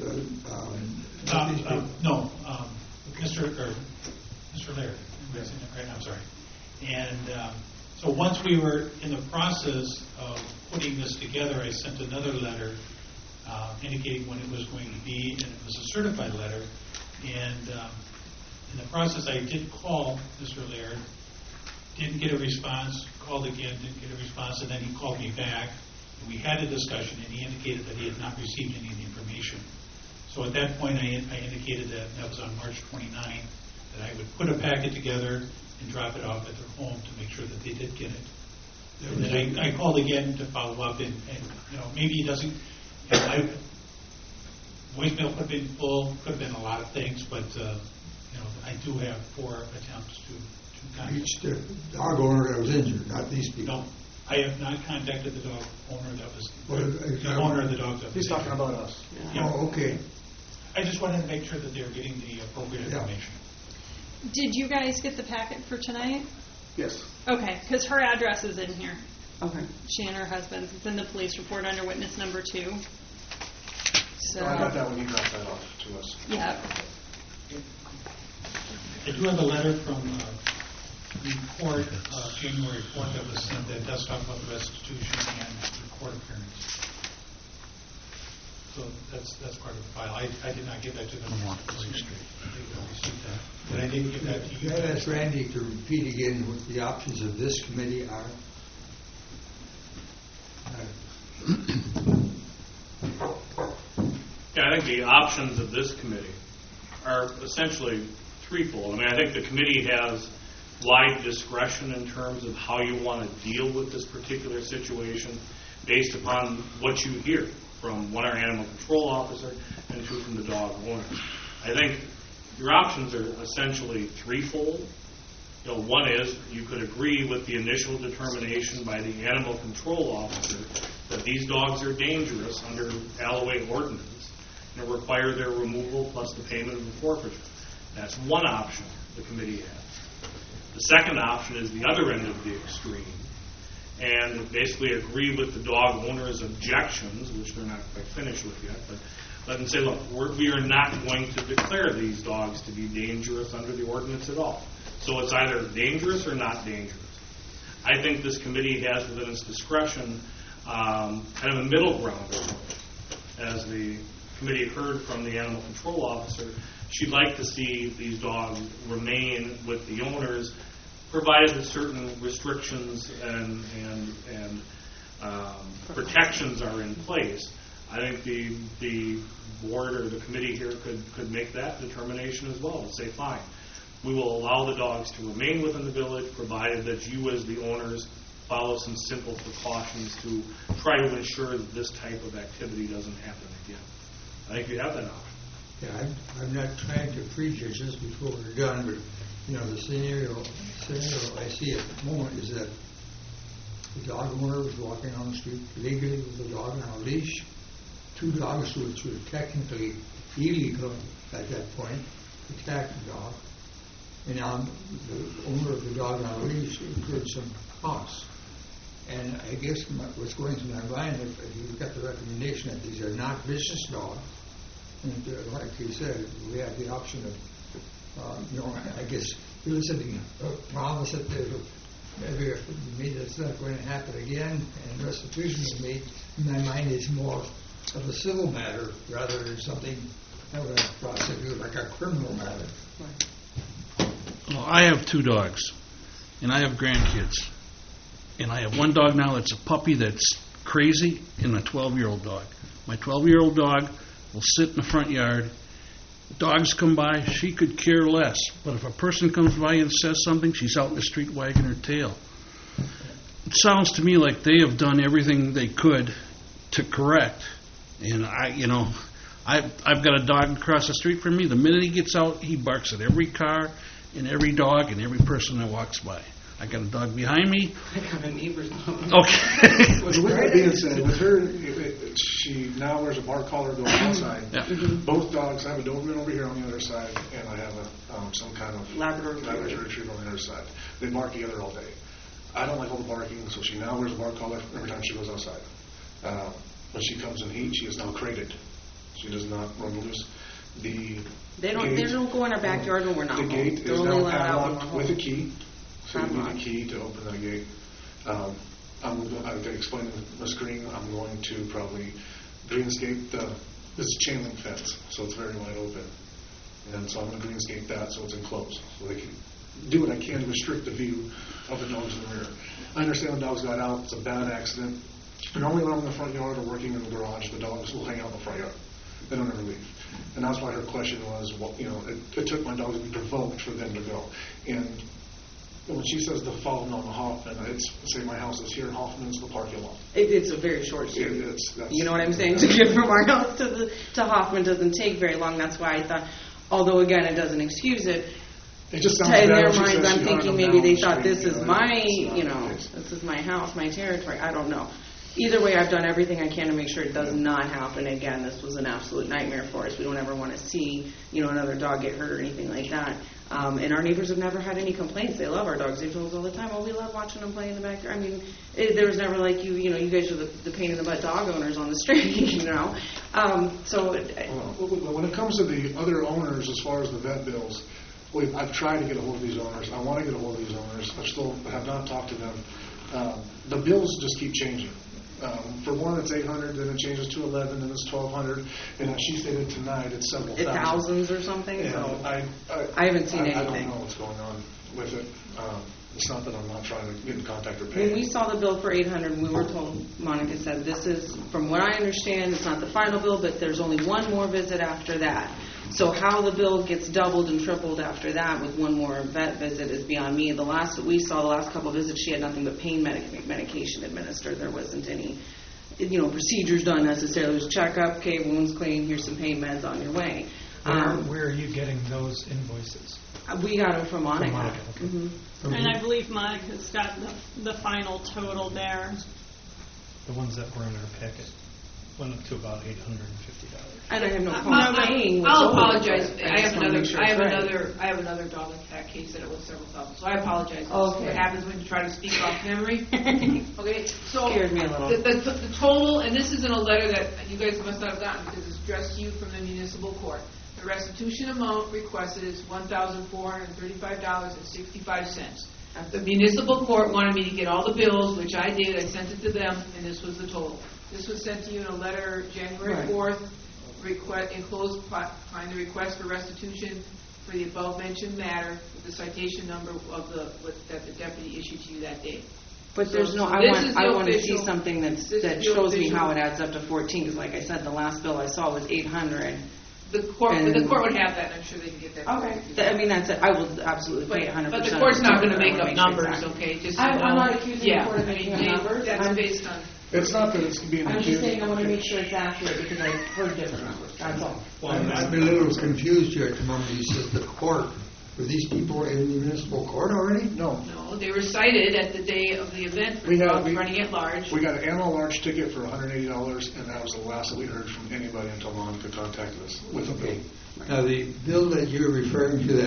no, Mr. Laird. Am I saying that right? I'm sorry. And so once we were in the process of putting this together, I sent another letter indicating when it was going to be, and it was a certified letter. And in the process, I did call Mr. Laird, didn't get a response, called again, didn't get a response, and then he called me back, and we had a discussion, and he indicated that he had not received any of the information. So at that point, I indicated that was on March 29th, that I would put a packet together and drop it off at their home to make sure that they did get it. And then I called again to follow up, and maybe he doesn't. My voicemail could have been full, could have been a lot of things, but I do have 4 attempts to contact. Reached the dog owner that was injured, not these people. No, I have not contacted the dog owner that was The owner of the dog that was. He's talking about us. Yeah. Oh, okay. I just wanted to make sure that they were getting the appropriate information. Did you guys get the packet for tonight? Yes. Okay, because her address is in here. Okay. She and her husband's. It's in the police report under witness number 2. So, I got that when you dropped that off to us. yeah. I do have a letter from report, January 4th that was sent, that does talk about the restitution and the court appearance. So that's part of the file. I did not give that to them. They received that. But I did give that to you. Can I ask Randy to repeat again what the options of this committee are? Yeah, I think the options of this committee are essentially threefold. I mean, I think the committee has wide discretion in terms of how you want to deal with this particular situation based upon what you hear from one, our animal control officer, and two, from the dog owner. I think your options are essentially threefold. One is you could agree with the initial determination by the animal control officer that these dogs are dangerous under Alloway ordinance and require their removal plus the payment of the forfeiture. That's one option the committee has. The second option is the other end of the extreme, and basically agree with the dog owner's objections, which they're not quite finished with yet, but let them say, look, we are not going to declare these dogs to be dangerous under the ordinance at all. So it's either dangerous or not dangerous. I think this committee has within its discretion kind of a middle ground approach. As the committee heard from the animal control officer, she'd like to see these dogs remain with the owners, provided that certain restrictions and protections are in place. I think the board or the committee here could make that determination as well and say, fine, we will allow the dogs to remain within the village, provided that you as the owners follow some simple precautions to try to ensure that this type of activity doesn't happen again. I think you have that option. Yeah, I'm not trying to prejudge this before we're done, but the scenario I see at the moment is that the dog owner was walking on the street legally with a dog on a leash. Two dogs which were technically illegal at that point attacked the dog. And now the owner of the dog on a leash incurred some costs. And I guess what's going through my mind, if you've got the recommendation that these are not vicious dogs, and like you said, we have the option of, I guess, eliciting a promise that maybe that's not going to happen again, and restitution is made. In my mind, it's more of a civil matter rather than something that would prosecute like a criminal matter. Well, I have two dogs, and I have grandkids. And I have one dog now that's a puppy that's crazy, and a 12-year-old dog. My 12-year-old dog will sit in the front yard. Dogs come by, she could care less. But if a person comes by and says something, she's out in the street wagging her tail. It sounds to me like they have done everything they could to correct. And I've got a dog across the street from me. The minute he gets out, he barks at every car and every dog and every person that walks by. I got a dog behind me. I got a neighbor's dog. Okay. With that being said, with her, she now wears a bark collar going outside. Yeah. Both dogs, I have a Doberman over here on the other side, and I have some kind of Labrador Retriever on the other side. They bark together all day. I don't like all the barking, so she now wears a bark collar every time she goes outside. When she comes in heat, she is now crated. She does not run loose. They don't go in our backyard when we're not the home. gate They're is only now allowed out when padlocked we're with a home. key. So you need a key to open that gate. I'm explaining to Ms. Green, I'm going to probably greenscape this is chain link fence, so it's very wide open. And so I'm going to greenscape that so it's enclosed. So they can do what I can to restrict the view of the dogs in the rear. I understand the dogs got out, it's a bad accident. And only when I'm in the front yard or working in the garage, the dogs will hang out in the front yard. They don't ever leave. And that's why her question was, it took my dog to be provoked for them to go. And when she says the following on the Hoffman, it's, say my house is here in Hoffman, it's the parking lot. It's a very short street. That's You know what I'm saying? To get from our house to Hoffman doesn't take very long. That's why I thought, although again it doesn't excuse it, It just sounds in bad their when she minds, says I'm she thinking hunted maybe them they down thought the this street, is it's my, not the case. this is my house, my territory. I don't know. Either way, I've done everything I can to make sure it does not happen again. This was an absolute nightmare for us. We don't ever want to see, another dog get hurt or anything like that. And our neighbors have never had any complaints. They love our dogs. They told us all the time, we love watching them play in the backyard. I mean, there was never like you guys are the pain in the butt dog owners on the street, Well, when it comes to the other owners, as far as the vet bills, I've tried to get a hold of these owners. I want to get a hold of these owners. I still have not talked to them. The bills just keep changing. For one, it's $800, then it changes to $1,100, then it's $1,200, and as she stated tonight, it's several It's thousand. thousands or something. And So I haven't seen I anything. don't know what's going on with it. It's not that I'm not trying to get in contact or When pay. we saw the bill for $800, we were told, Monica said, this is, from what I understand, it's not the final bill, but there's only one more visit after that. So how the bill gets doubled and tripled after that with one more vet visit is beyond me. The last that we saw, the last couple of visits, she had nothing but pain medication administered. There wasn't any, procedures done necessarily. It was checkup, okay, wounds clean, here's some pain meds on your way. Where are you getting those invoices? We got them from Monica. From Monica, okay. Mm-hmm. And I believe Monica's got the final total there. The ones that were in our packet went up to about $850. And I have no problem paying. I'll apologize. I have wanna another. make sure I have it's right. another. I have another dog and cat case that it was several thousand. So I apologize. This is Okay. what happens when you try to speak off memory. Okay. So Scared me a little. The total, and this is in a letter that you guys must not have gotten because it's addressed to you from the municipal court. The restitution amount requested is $1,435.65. The municipal court wanted me to get all the bills, which I did. I sent it to them, and this was the total. This was sent to you in a letter January 4th. Enclosed find the request for restitution for the above-mentioned matter with the citation number of that the deputy issued to you that day. But there's no. I want to see something that shows me how it adds up to 14. Because, like I said, the last bill I saw was $800. The court would have that. I'm sure they can get that. Okay. That's it. I will absolutely pay 100%. But the court's not going to make up numbers, okay? Just I'm not accusing the court of making up numbers. That's based on. It's not that it's being I'm just accused. saying I want to make sure it's accurate because I've heard different numbers. That's all. I've been a little confused here at the moment. You said the court. Were these people in the municipal court already? No. No, they were cited at the day of the event for running at large. We got an animal large ticket for $180, and that was the last that we heard from anybody until Monica contacted us with a bill. Now, the bill that you're referring to,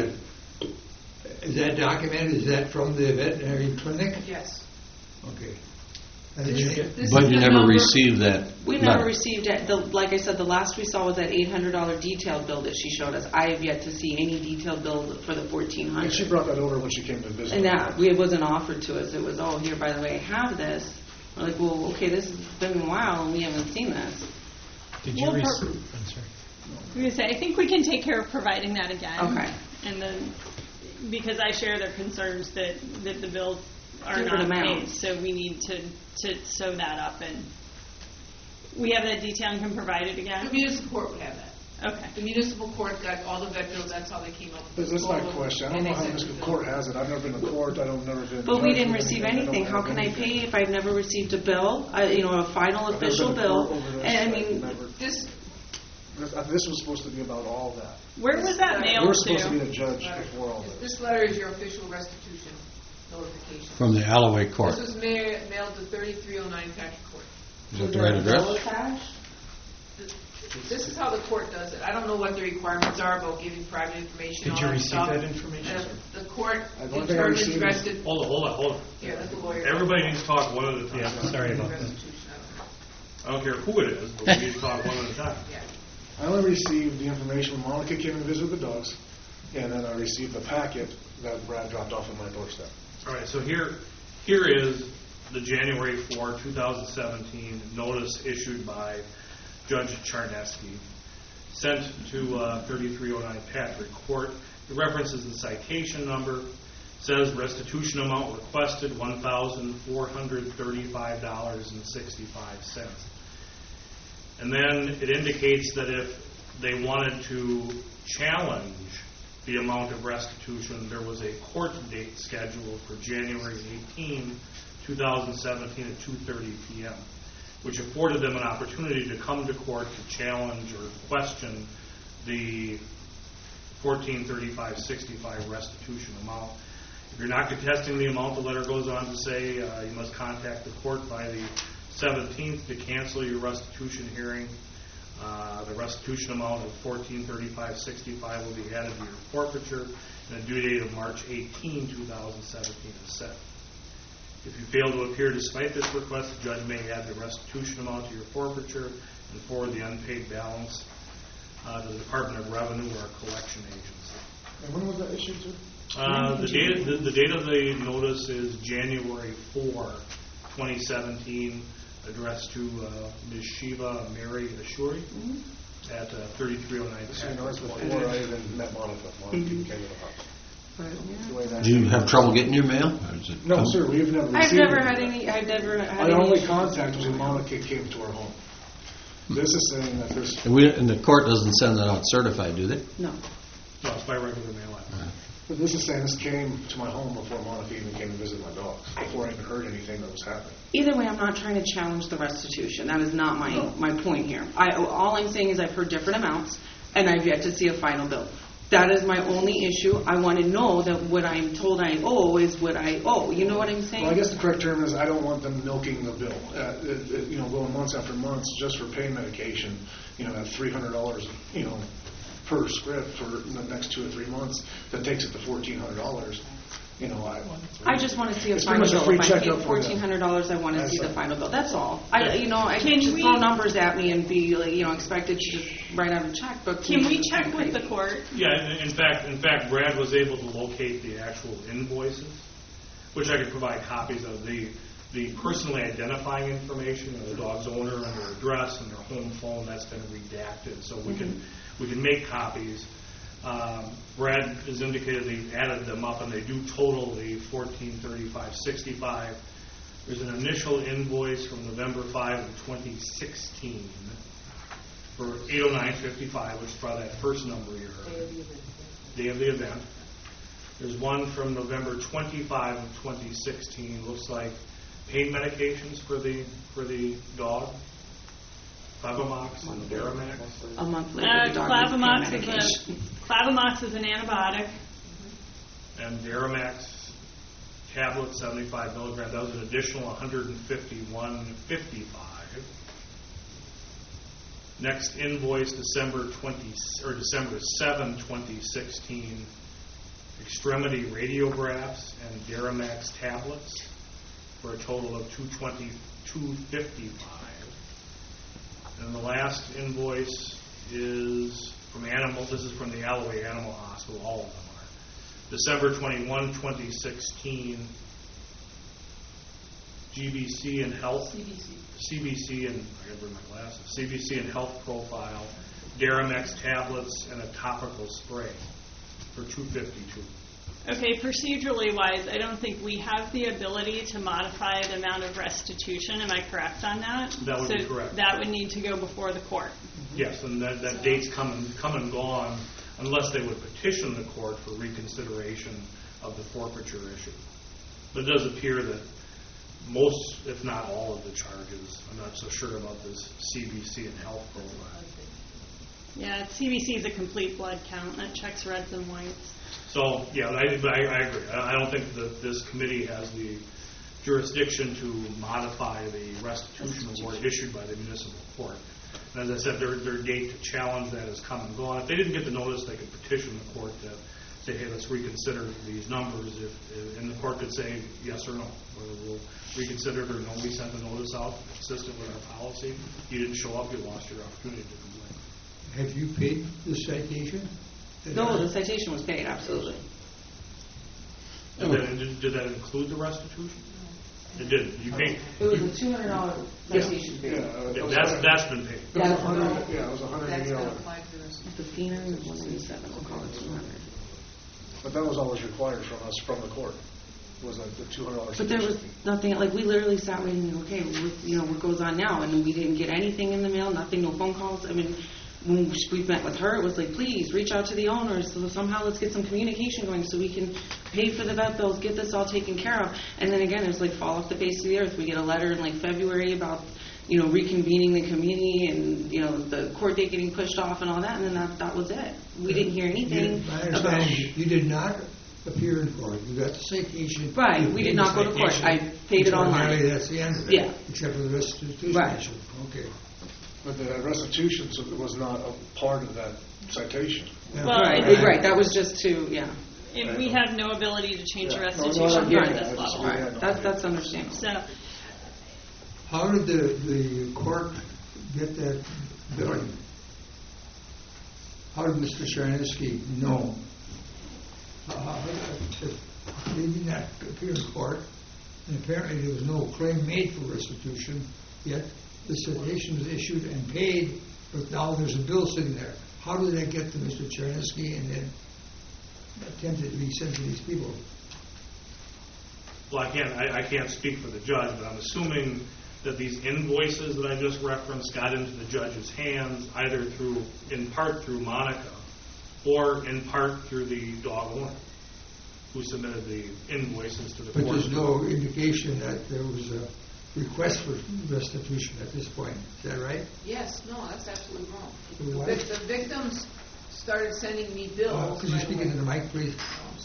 is that documented? Is that from the veterinary clinic? Yes. Okay. But you never received that We never received it. Like I said, the last we saw was that $800 detailed bill that she showed us. I have yet to see any detailed bill for the $1,400. And she brought that over when she came to visit. And it wasn't offered to us. It was, here, by the way, I have this. We're like, well, okay, this has been a while and we haven't seen this. Did you receive? I'm sorry. I was going to say, I think we can take care of providing that again. Okay. And then, because I share their concerns that the bills are Different not amounts. paid, so we need to sew that up. And we have that detail and can provide it again? The municipal court would have that. Okay. The municipal court got all the vet bills. That's how they came up with That's the my total, question. I don't and know they how the sent municipal the court has it. I've never been to court. I've never been. But we judged didn't or receive anything. anything. How can I pay if I've never received a bill? A final I've never official been to bill. court over this. And I I've mean, never- This This was supposed to be about all that. Where was that We mailed were supposed to be to? a judge before all this. This letter is your official restitution notification. from the Alloway Court. This was mailed to 3309 Patrick Court. Is that the right address? This is how the court does it. I don't know what the requirements are about giving private information. Did all you that receive stuff. that information, And sir? the court I don't think I determines received it. restitution. Hold on. Yeah, that's the lawyer. Everybody needs to talk one at a time. Yeah, sorry about that. Restitution, I don't care who it is, but we need to talk one at a time. Yeah. I only received the information when Monica came and visited the dogs, and then I received the packet that Brad dropped off on my doorstep. All right, so here is the January 4, 2017 notice issued by Judge Charneski, sent to 3309 Patrick Court. It references the citation number, says restitution amount requested $1,435.65. And then it indicates that if they wanted to challenge the amount of restitution, there was a court date scheduled for January 18, 2017 at 2:30 p.m., which afforded them an opportunity to come to court to challenge or question the $1,435.65 restitution amount. If you're not contesting the amount, the letter goes on to say you must contact the court by the 17th to cancel your restitution hearing. The restitution amount of $1,435.65 will be added to your forfeiture, and a due date of March 18, 2017 is set. If you fail to appear despite this request, the judge may add the restitution amount to your forfeiture and forward the unpaid balance to the Department of Revenue or a collection agency. And when was that issued, sir? The date of the notice is January 4, 2017, addressed to Ms. Shiva Mary Ashuri at 3309 This was before I even met Monica. Monica even came to the house. Do you have trouble getting your mail? Or is it No, come- sir, we've never I've received never it. had any. I've never had My any. only issues. contact was when Monica came to our home. This is saying that there's, And the court doesn't send that out certified, do they? No. No, it's by regular mail. but this is saying this came to my home before Monica even came to visit my dogs, before I even heard anything that was happening. Either way, I'm not trying to challenge the restitution. That is not my point here. All I'm saying is I've heard different amounts, and I've yet to see a final bill. That is my only issue. I want to know that what I'm told I owe is what I owe. You know what I'm saying? Well, I guess the correct term is I don't want them milking the bill. Going months after months just for pain medication, at $300, per script for the next 2 or 3 months, that takes it to $1,400. I just want to see a It's final pretty much a bill. free If I pay checkup for them. $1,400, I want to That's see the all. final bill. That's all. I Can just we- throw numbers at me and be like, expected to just write out a check. But Can we check with the court? Yeah, in fact, Brad was able to locate the actual invoices, which I could provide copies of. The personally identifying information of the dog's owner and their address and their home phone, that's been redacted, so we can make copies. Brad has indicated he added them up, and they do total the $1,435.65. There's an initial invoice from November 5 of 2016 for $809.55, which is probably that first number here. Day of the event. There's one from November 25 of 2016. Looks like pain medications for the dog. Clavamox and Deramax. A month later, the dog needs pain medication. Clavamox is an antibiotic. And Deramax tablet, 75 milligrams. That was an additional $151.55. Next invoice, December 7, 2016. Extremity radiographs and Deramax tablets for a total of $222.55. And the last invoice is from Animal. This is from the Alloway Animal Hospital. All of them are. December 21, 2016. GBC and Health. CBC and I gotta bring my glasses. CBC and Health Profile, Deramax tablets, and a topical spray for $252. Okay, procedurally wise, I don't think we have the ability to modify the amount of restitution. Am I correct on that? That would be correct. That would need to go before the court. Yes, and that date's come and gone unless they would petition the court for reconsideration of the forfeiture issue. But it does appear that most, if not all, of the charges, I'm not so sure about this CBC and Health Profile. Yeah, CBC is a complete blood count. That checks reds and whites. So, yeah, I agree. I don't think that this committee has the jurisdiction to modify the restitution award issued by the municipal court. And as I said, their date to challenge that has come and gone. If they didn't get the notice, they could petition the court to say, hey, let's reconsider these numbers. And the court could say yes or no. We'll reconsider it or no. We sent the notice out consistent with our policy. You didn't show up, you lost your opportunity to complain. Have you paid the citation? No, the citation was paid, absolutely. Did that include the restitution? It didn't. You paid. It was a $200 citation fee. That's been paid. It was $100. Yeah, it was $180. That's going to apply to the rest. The fee is 187. We'll call it 200. But that was always required from us, from the court, was the $200. But there was nothing, like, we literally sat waiting, okay, what goes on now? And we didn't get anything in the mail, nothing, no phone calls. I mean, when we met with her, it was like, please, reach out to the owners, so somehow let's get some communication going so we can pay for the vet bills, get this all taken care of. And then again, it's like fall off the face of the earth. We get a letter in like February about, reconvening the committee and, the court date getting pushed off and all that, and then that was it. We didn't hear anything My about... understanding, you did not appear in court. You got the citation. Right, You we paid did not the go to court. citation. I paid it online. Ordinarily, that's the end of it. Yeah. Except for the restitution Right. issue. Okay. But the restitution was not a part of that citation. Yeah. Well, Right, that was just to, If we have no ability to change the Yeah. restitution No, I get at that. this I just- level. Yeah, no, that's understandable. So, How did the court get that billing? How did Mr. Czarneski know They did not appear in court, and apparently there was no claim made for restitution, yet the citation was issued and paid, but now there's a bill sitting there. How did that get to Mr. Chernesky and then attempted to be sent to these people? Well, I can't speak for the judge, but I'm assuming that these invoices that I just referenced got into the judge's hands either in part through Monica or in part through the dog owner who submitted the invoices to the court. But there's no indication that there was a request for restitution at this point. Is that right? Yes, no, that's absolutely wrong. Why? The victims started sending me bills. Could you right speak away. into the mic, please?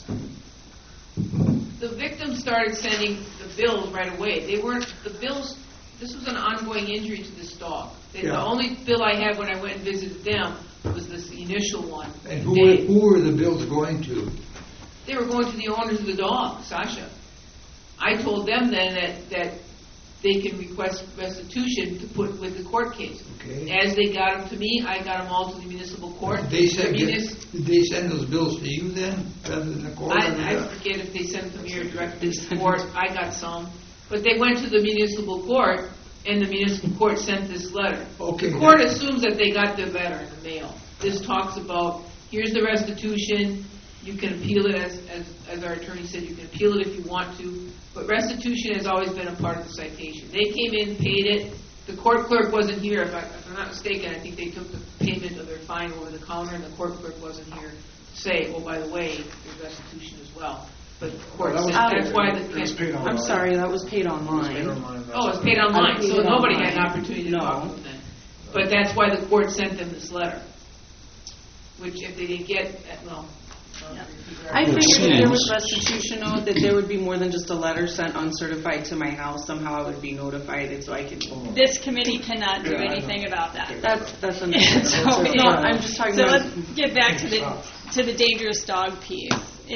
The victims started sending the bills right away. They weren't, the bills, this was an ongoing injury to this dog. The only bill I had when I went and visited them was this initial one. And who were the bills going to? They were going to the owners of the dog, Sasha. I told them then that they can request restitution to put with the court case. Okay. As they got them to me, I got them all to the municipal court. Did they send those bills to you then, rather than the court? I forget if they sent them here directly to the court. I got some. But they went to the municipal court, and the municipal court sent this letter. Okay. The court assumes that they got the letter in the mail. This talks about, here's the restitution. You can appeal it, as our attorney said, you can appeal it if you want to. But restitution has always been a part of the citation. They came in, paid it. The court clerk wasn't here. If I'm not mistaken, I think they took the payment of their fine over the counter, and the court clerk wasn't here to say, oh, by the way, there's restitution as well. But the court said that's why the... I'm sorry, that was paid online. Oh, it's paid online, so nobody had an opportunity to talk to them then. But that's why the court sent them this letter, which if they didn't get, well... I figured if there was restitution, though, that there would be more than just a letter sent uncertified to my house. Somehow I would be notified, and so I could... This committee cannot do anything about that. That's understandable. So, I'm just talking about... let's get back to the dangerous dog piece.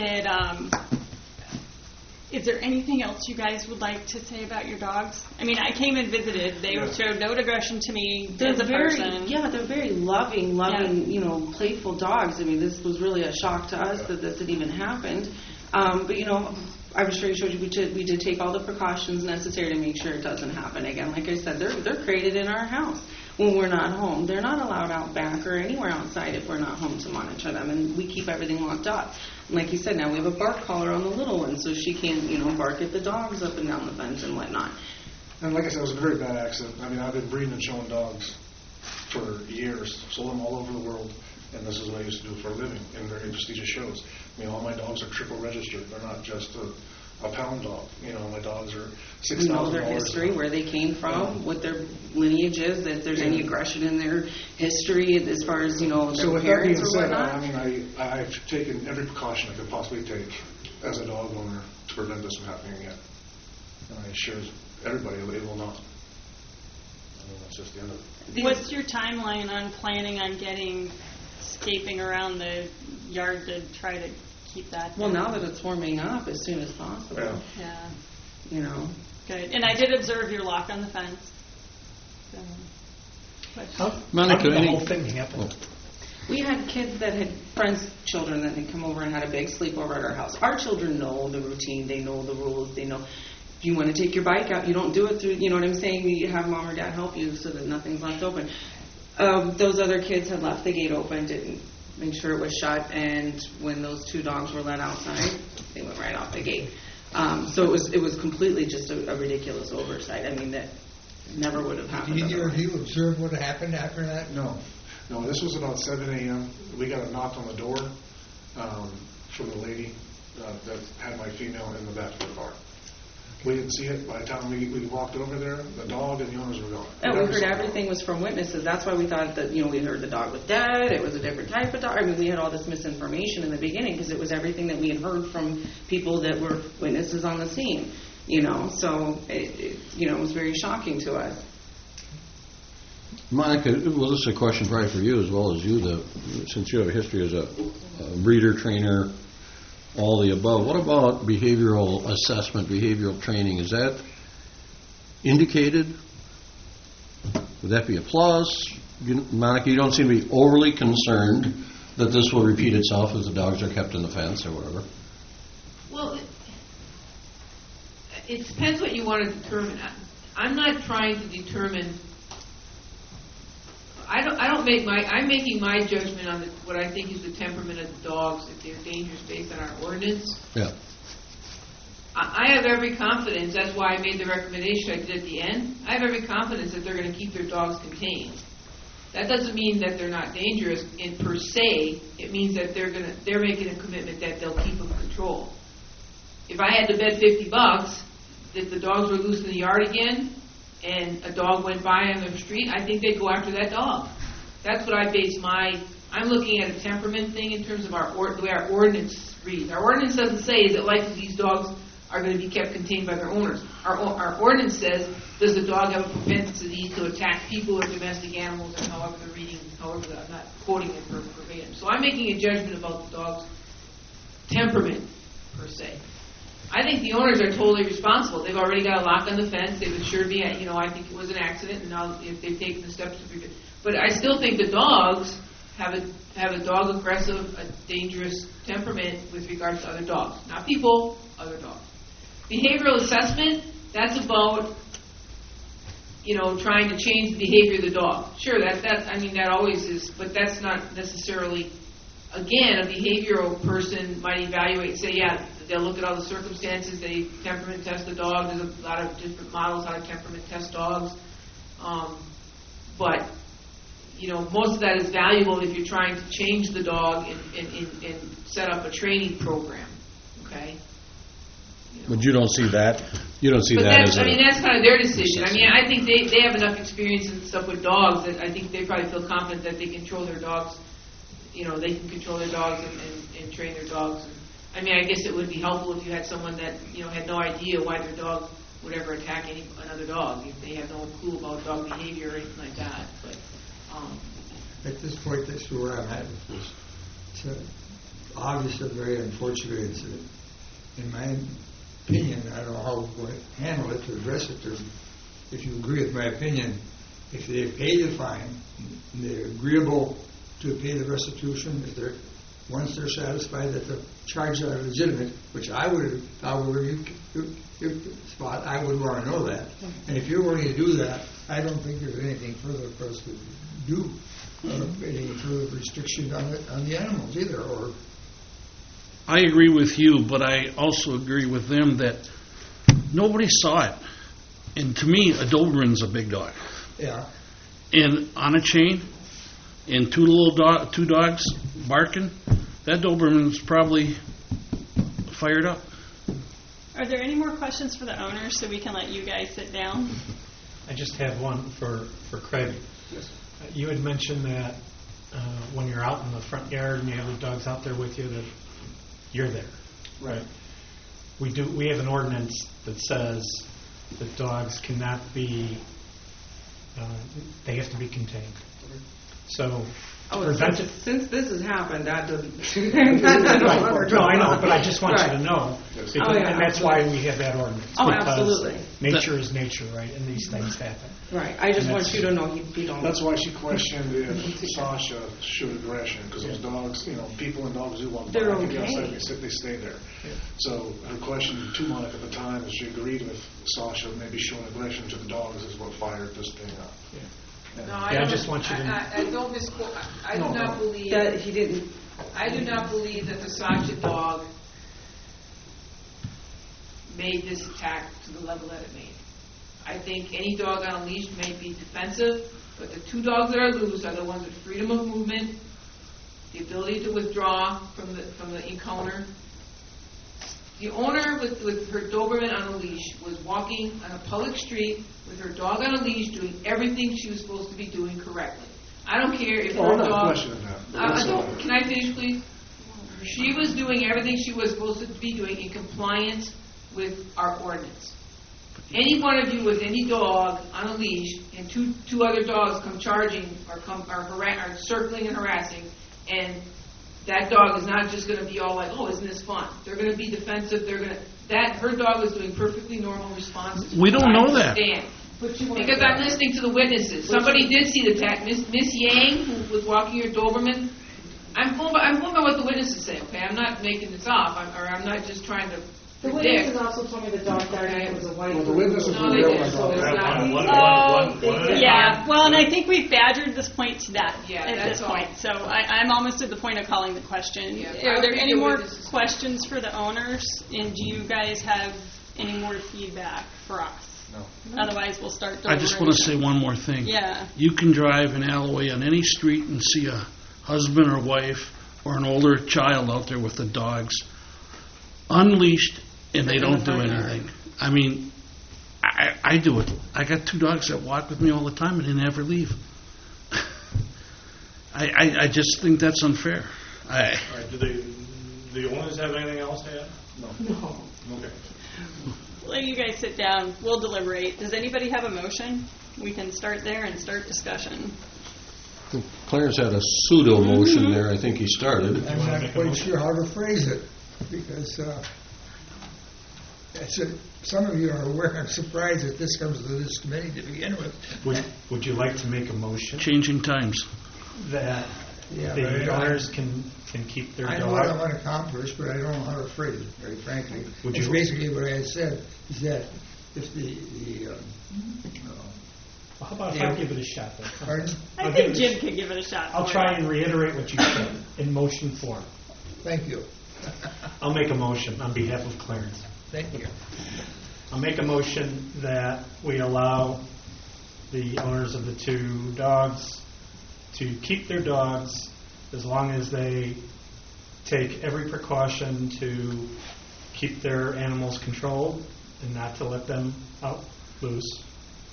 Is there anything else you guys would like to say about your dogs? I mean, I came and visited. They showed no aggression to me as a person. Yeah, they're very loving, playful dogs. I mean, this was really a shock to us that this had even happened. But, I'm sure you showed you, we did take all the precautions necessary to make sure it doesn't happen again. Like I said, they're created in our house when we're not home. They're not allowed out back or anywhere outside if we're not home to monitor them, and we keep everything locked up. And like you said, now we have a bark collar on the little one, so she can, bark at the dogs up and down the fence and whatnot. And like I said, it was a very bad accident. I mean, I've been breeding and showing dogs for years, sold them all over the world, and this is what I used to do for a living in very prestigious shows. I mean, all my dogs are triple registered. They're not just a pound dog. My dogs are $6,000. We know their history, where they came from, what their lineage is, if there's any aggression in their history as far as, their so with parents that being or whatnot. said, I mean, I've taken every precaution I could possibly take as a dog owner to prevent this from happening again. And I assure everybody it will not. I mean, that's just the end of it. What's your timeline on planning on escaping around the yard to try to keep that? Well, now that it's warming up, as soon as possible. Yeah. Good. And I did observe your lock on the fence. Monica, how did the whole thing happen? We had kids that had children that had come over and had a big sleepover at our house. Our children know the routine. They know the rules. They know if you want to take your bike out, you don't do it through, you know what I'm saying? You have mom or dad help you so that nothing's left open. Those other kids had left the gate open, didn't make sure it was shut, and when those two dogs were let outside, they went right off the gate. So it was completely just a ridiculous oversight. I mean, that never would have happened. Did either of you observe what happened after that? No, this was about 7 a.m. We got a knock on the door from the lady that had my female in the back of the car. We didn't see it. By the time we walked over there, the dog and the owners were gone. And we heard everything was from witnesses. That's why we thought that, we heard the dog was dead. It was a different type of dog. I mean, we had all this misinformation in the beginning because it was everything that we had heard from people that were witnesses on the scene, So, it was very shocking to us. Monica, well, this is a question probably for you as well as you, since you have a history as a breeder, trainer, all the above. What about behavioral assessment, behavioral training? Is that indicated? Would that be a plus? Monica, you don't seem to be overly concerned that this will repeat itself as the dogs are kept in the fence or whatever? Well, it depends what you want to determine. I'm not trying to determine. I'm making my judgment on what I think is the temperament of the dogs, if they're dangerous based on our ordinance. Yeah. I have every confidence, that's why I made the recommendation I did at the end. I have every confidence that they're going to keep their dogs contained. That doesn't mean that they're not dangerous in per se. It means that they're making a commitment that they'll keep them controlled. If I had to bet $50 that the dogs were loose in the yard again and a dog went by on the street, I think they'd go after that dog. That's what I base I'm looking at a temperament thing in terms of the way our ordinance reads. Our ordinance doesn't say, is it likely these dogs are going to be kept contained by their owners? Our ordinance says, does the dog have a propensity to attack people or domestic animals, or however I'm not quoting it verbatim. So I'm making a judgment about the dog's temperament, per se. I think the owners are totally responsible. They've already got a lock on the fence. They've assured me, I think it was an accident, and now if they've taken the steps to prevent. But I still think the dogs have a dog aggressive, a dangerous temperament with regards to other dogs. Not people, other dogs. Behavioral assessment, that's about, trying to change the behavior of the dog. Sure, that always is, but that's not necessarily, again, a behavioral person might evaluate, say, yeah, they'll look at all the circumstances, they temperament test the dog. There's a lot of different models how to temperament test dogs. But, most of that is valuable if you're trying to change the dog and set up a training program, okay? But you don't see that? You don't see but that as that's kind of their decision. I think they have enough experience and stuff with dogs that I think they probably feel confident that they control their dogs. They can control their dogs and train their dogs. I guess it would be helpful if you had someone that, had no idea why their dog would ever attack another dog, if they have no clue about dog behavior or anything like that. But at this point, that's where I'm at with this. It's obviously a very unfortunate incident. In my opinion, I don't know how to handle it, to address it. If you agree with my opinion, if they pay the fine, and they're agreeable to pay the restitution, once they're satisfied that the charges are legitimate, which I would, if I were your spot, I would want to know that. And if you're willing to do that, I don't think there's anything further for us to do, any further restriction on the animals either. Or I agree with you, but I also agree with them that nobody saw it. And to me, a Doberman's a big dog. Yeah. And on a chain, and two dogs barking, that Doberman's probably fired up. Are there any more questions for the owners so we can let you guys sit down? I just have one for Craig. Yes. You had mentioned that when you're out in the front yard and you have the dogs out there with you, that you're there. Right. We have an ordinance that says that dogs cannot be, they have to be contained. So since this has happened, that doesn't. No, I know, but I just want you to know, because, yeah, and that's why we have that ordinance. Oh, because absolutely. Nature is nature, right? And these things happen. Right. I just want you to know you don't. That's why she questioned if Sasha showed aggression, because those dogs, people and dogs do walk by. They're I think okay. they stay there. Yeah. So her question to Monica at the time is she agreed with Sasha maybe showing aggression to the dogs is what fired this thing up. Yeah. No, I just want you to. I don't misquote. I do not believe that he didn't. I do not believe that the Sasha dog made this attack to the level that it made. I think any dog on a leash may be defensive, but the two dogs that are loose are the ones with freedom of movement, the ability to withdraw from the encounter. The owner with her Doberman on a leash was walking on a public street with her dog on a leash, doing everything she was supposed to be doing correctly. I don't care if her dog. Can I finish, please? She was doing everything she was supposed to be doing in compliance with our ordinance. Any one of you with any dog on a leash and two other dogs come charging or are circling and harassing, and that dog is not just going to be all like, oh, isn't this fun? They're going to be defensive. Her dog was doing perfectly normal responses. We don't know that. Because I'm listening to the witnesses. Somebody did see the attack. Miss Yang, who was walking her Doberman, I'm going by what the witnesses say, okay? I'm not making this up, I'm not just trying to The predict. witnesses also told me the dog died was a white. Well, the witnesses No, were they real didn't. like It's not- Yeah, well, and I think we've badgered this point to death Yeah, at that's this all. point. So I'm almost at the point of calling the question. Yeah, Are I there think any the more witnesses- questions for the owners? And do you guys have any more feedback for us? No. Otherwise, we'll start I just want to say deliberation. one more thing. Yeah. You can drive in Alloway on any street and see a husband or wife or an older child out there with the dogs unleashed, and they don't do anything. I mean, I do it. I got 2 dogs that walk with me all the time, and they never leave. I just think that's unfair. All right, do the owners have anything else to add? No. Okay. Let you guys sit down. We'll deliberate. Does anybody have a motion? We can start there and start discussion. Clarence had a pseudo motion there. I think he started. I'm not quite sure how to phrase it, because some of you are aware, I'm surprised that this comes to this committee to begin with. Would you like to make a motion Changing times. that Yeah, the but owners can keep their I know what I dog? want to accomplish, but I don't know how to phrase it, very frankly. Would It's you- basically what I had said, is that if the Well, how about if I give it a shot then? pardon? I I'll think give it- Jim could give it a shot. I'll for try us. and reiterate what you said in motion form. Thank you. I'll make a motion on behalf of Clarence. Thank you. I'll make a motion that we allow the owners of the 2 dogs to keep their dogs as long as they take every precaution to keep their animals controlled and not to let them out loose.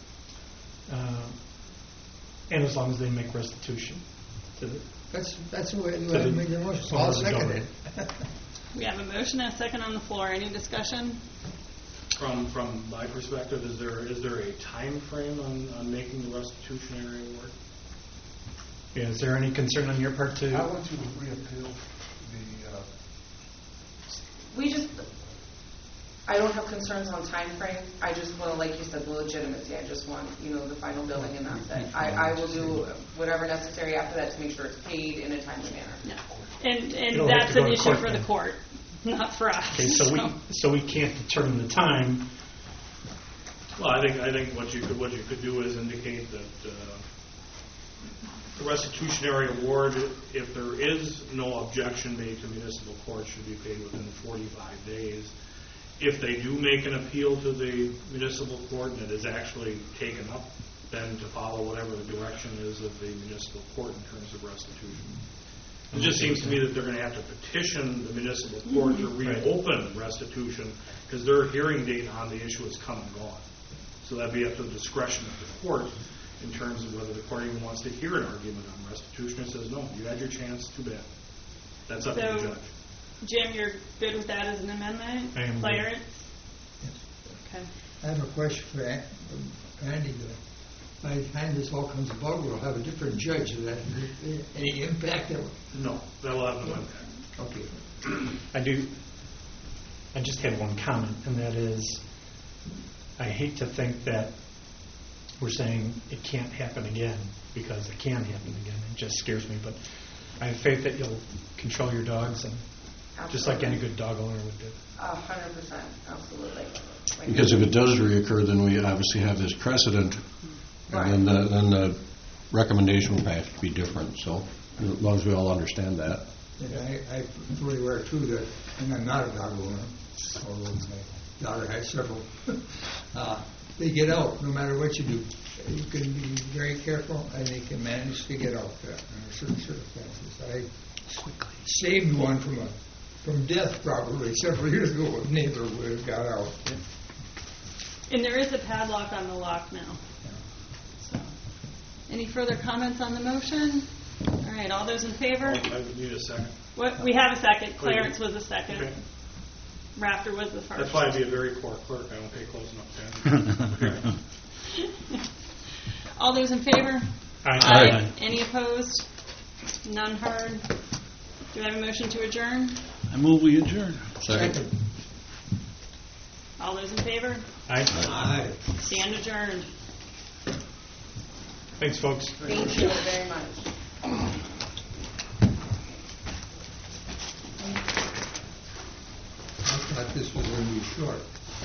And as long as they make restitution to the That's the way I made the motion. I'll second it. We have a motion and a second on the floor. Any discussion? From my perspective, is there a time frame on making the restitutionary award? Yeah, is there any concern on your part too? I want to reappeal the, I don't have concerns on time frame. I just want, like you said, the legitimacy. I just want, the final billing, and that's it. I will do whatever necessary after that to make sure it's paid in a timely manner. Yeah. And It'll have that's to go an to issue court for the then. court, not for us. Okay, so we can't determine the time. Well, I think what you could do is indicate that the restitutionary award, if there is no objection made to municipal court, should be paid within 45 days. If they do make an appeal to the municipal court and it is actually taken up, then to follow whatever the direction is of the municipal court in terms of restitution. It just seems to me that they're going to have to petition the municipal court to reopen restitution because their hearing date on the issue has come and gone. So that'd be up to the discretion of the court in terms of whether the court even wants to hear an argument on restitution. It says, no, you had your chance, too bad. That's up to the judge. Jim, you're good with that as an amendment? I am good. Clarence? Okay. I have a question for Andy. By the time this all comes about, we'll have a different judge. Is that any impact? No, that will have no impact. Okay. I just have one comment, and that is, I hate to think that we're saying it can't happen again, because it can happen again. It just scares me, but I have faith that you'll control your dogs, and just like any good dog owner would do. 100%, absolutely. Because if it does reoccur, then we obviously have this precedent, and then the recommendation will have to be different. So as long as we all understand that. And I'm fully aware, too, that, and I'm not a dog owner, although my daughter has several, they get out no matter what you do. You can be very careful, and they can manage to get out under certain circumstances. I saved one from death probably several years ago. A neighbor would have got out. And there is a padlock on the lock now. So, any further comments on the motion? All right, all those in favor? I would need a second. What? We have a second. Clarence was a second. Okay. Rafter was the first. That's why I'd be a very poor clerk. I don't pay close enough attention. All those in favor? Aye. Any opposed? None heard? Do I have a motion to adjourn? I move we adjourn. Second. All those in favor? Aye. Stand adjourned. Thanks, folks. Thank you very much. thought this was going to be short.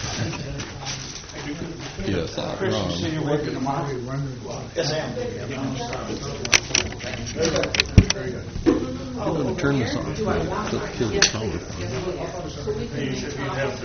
You thought Chris, you wrong. say you're working tomorrow? Yes, I am. Very good. I'm going to turn this off. Kill the power. You should have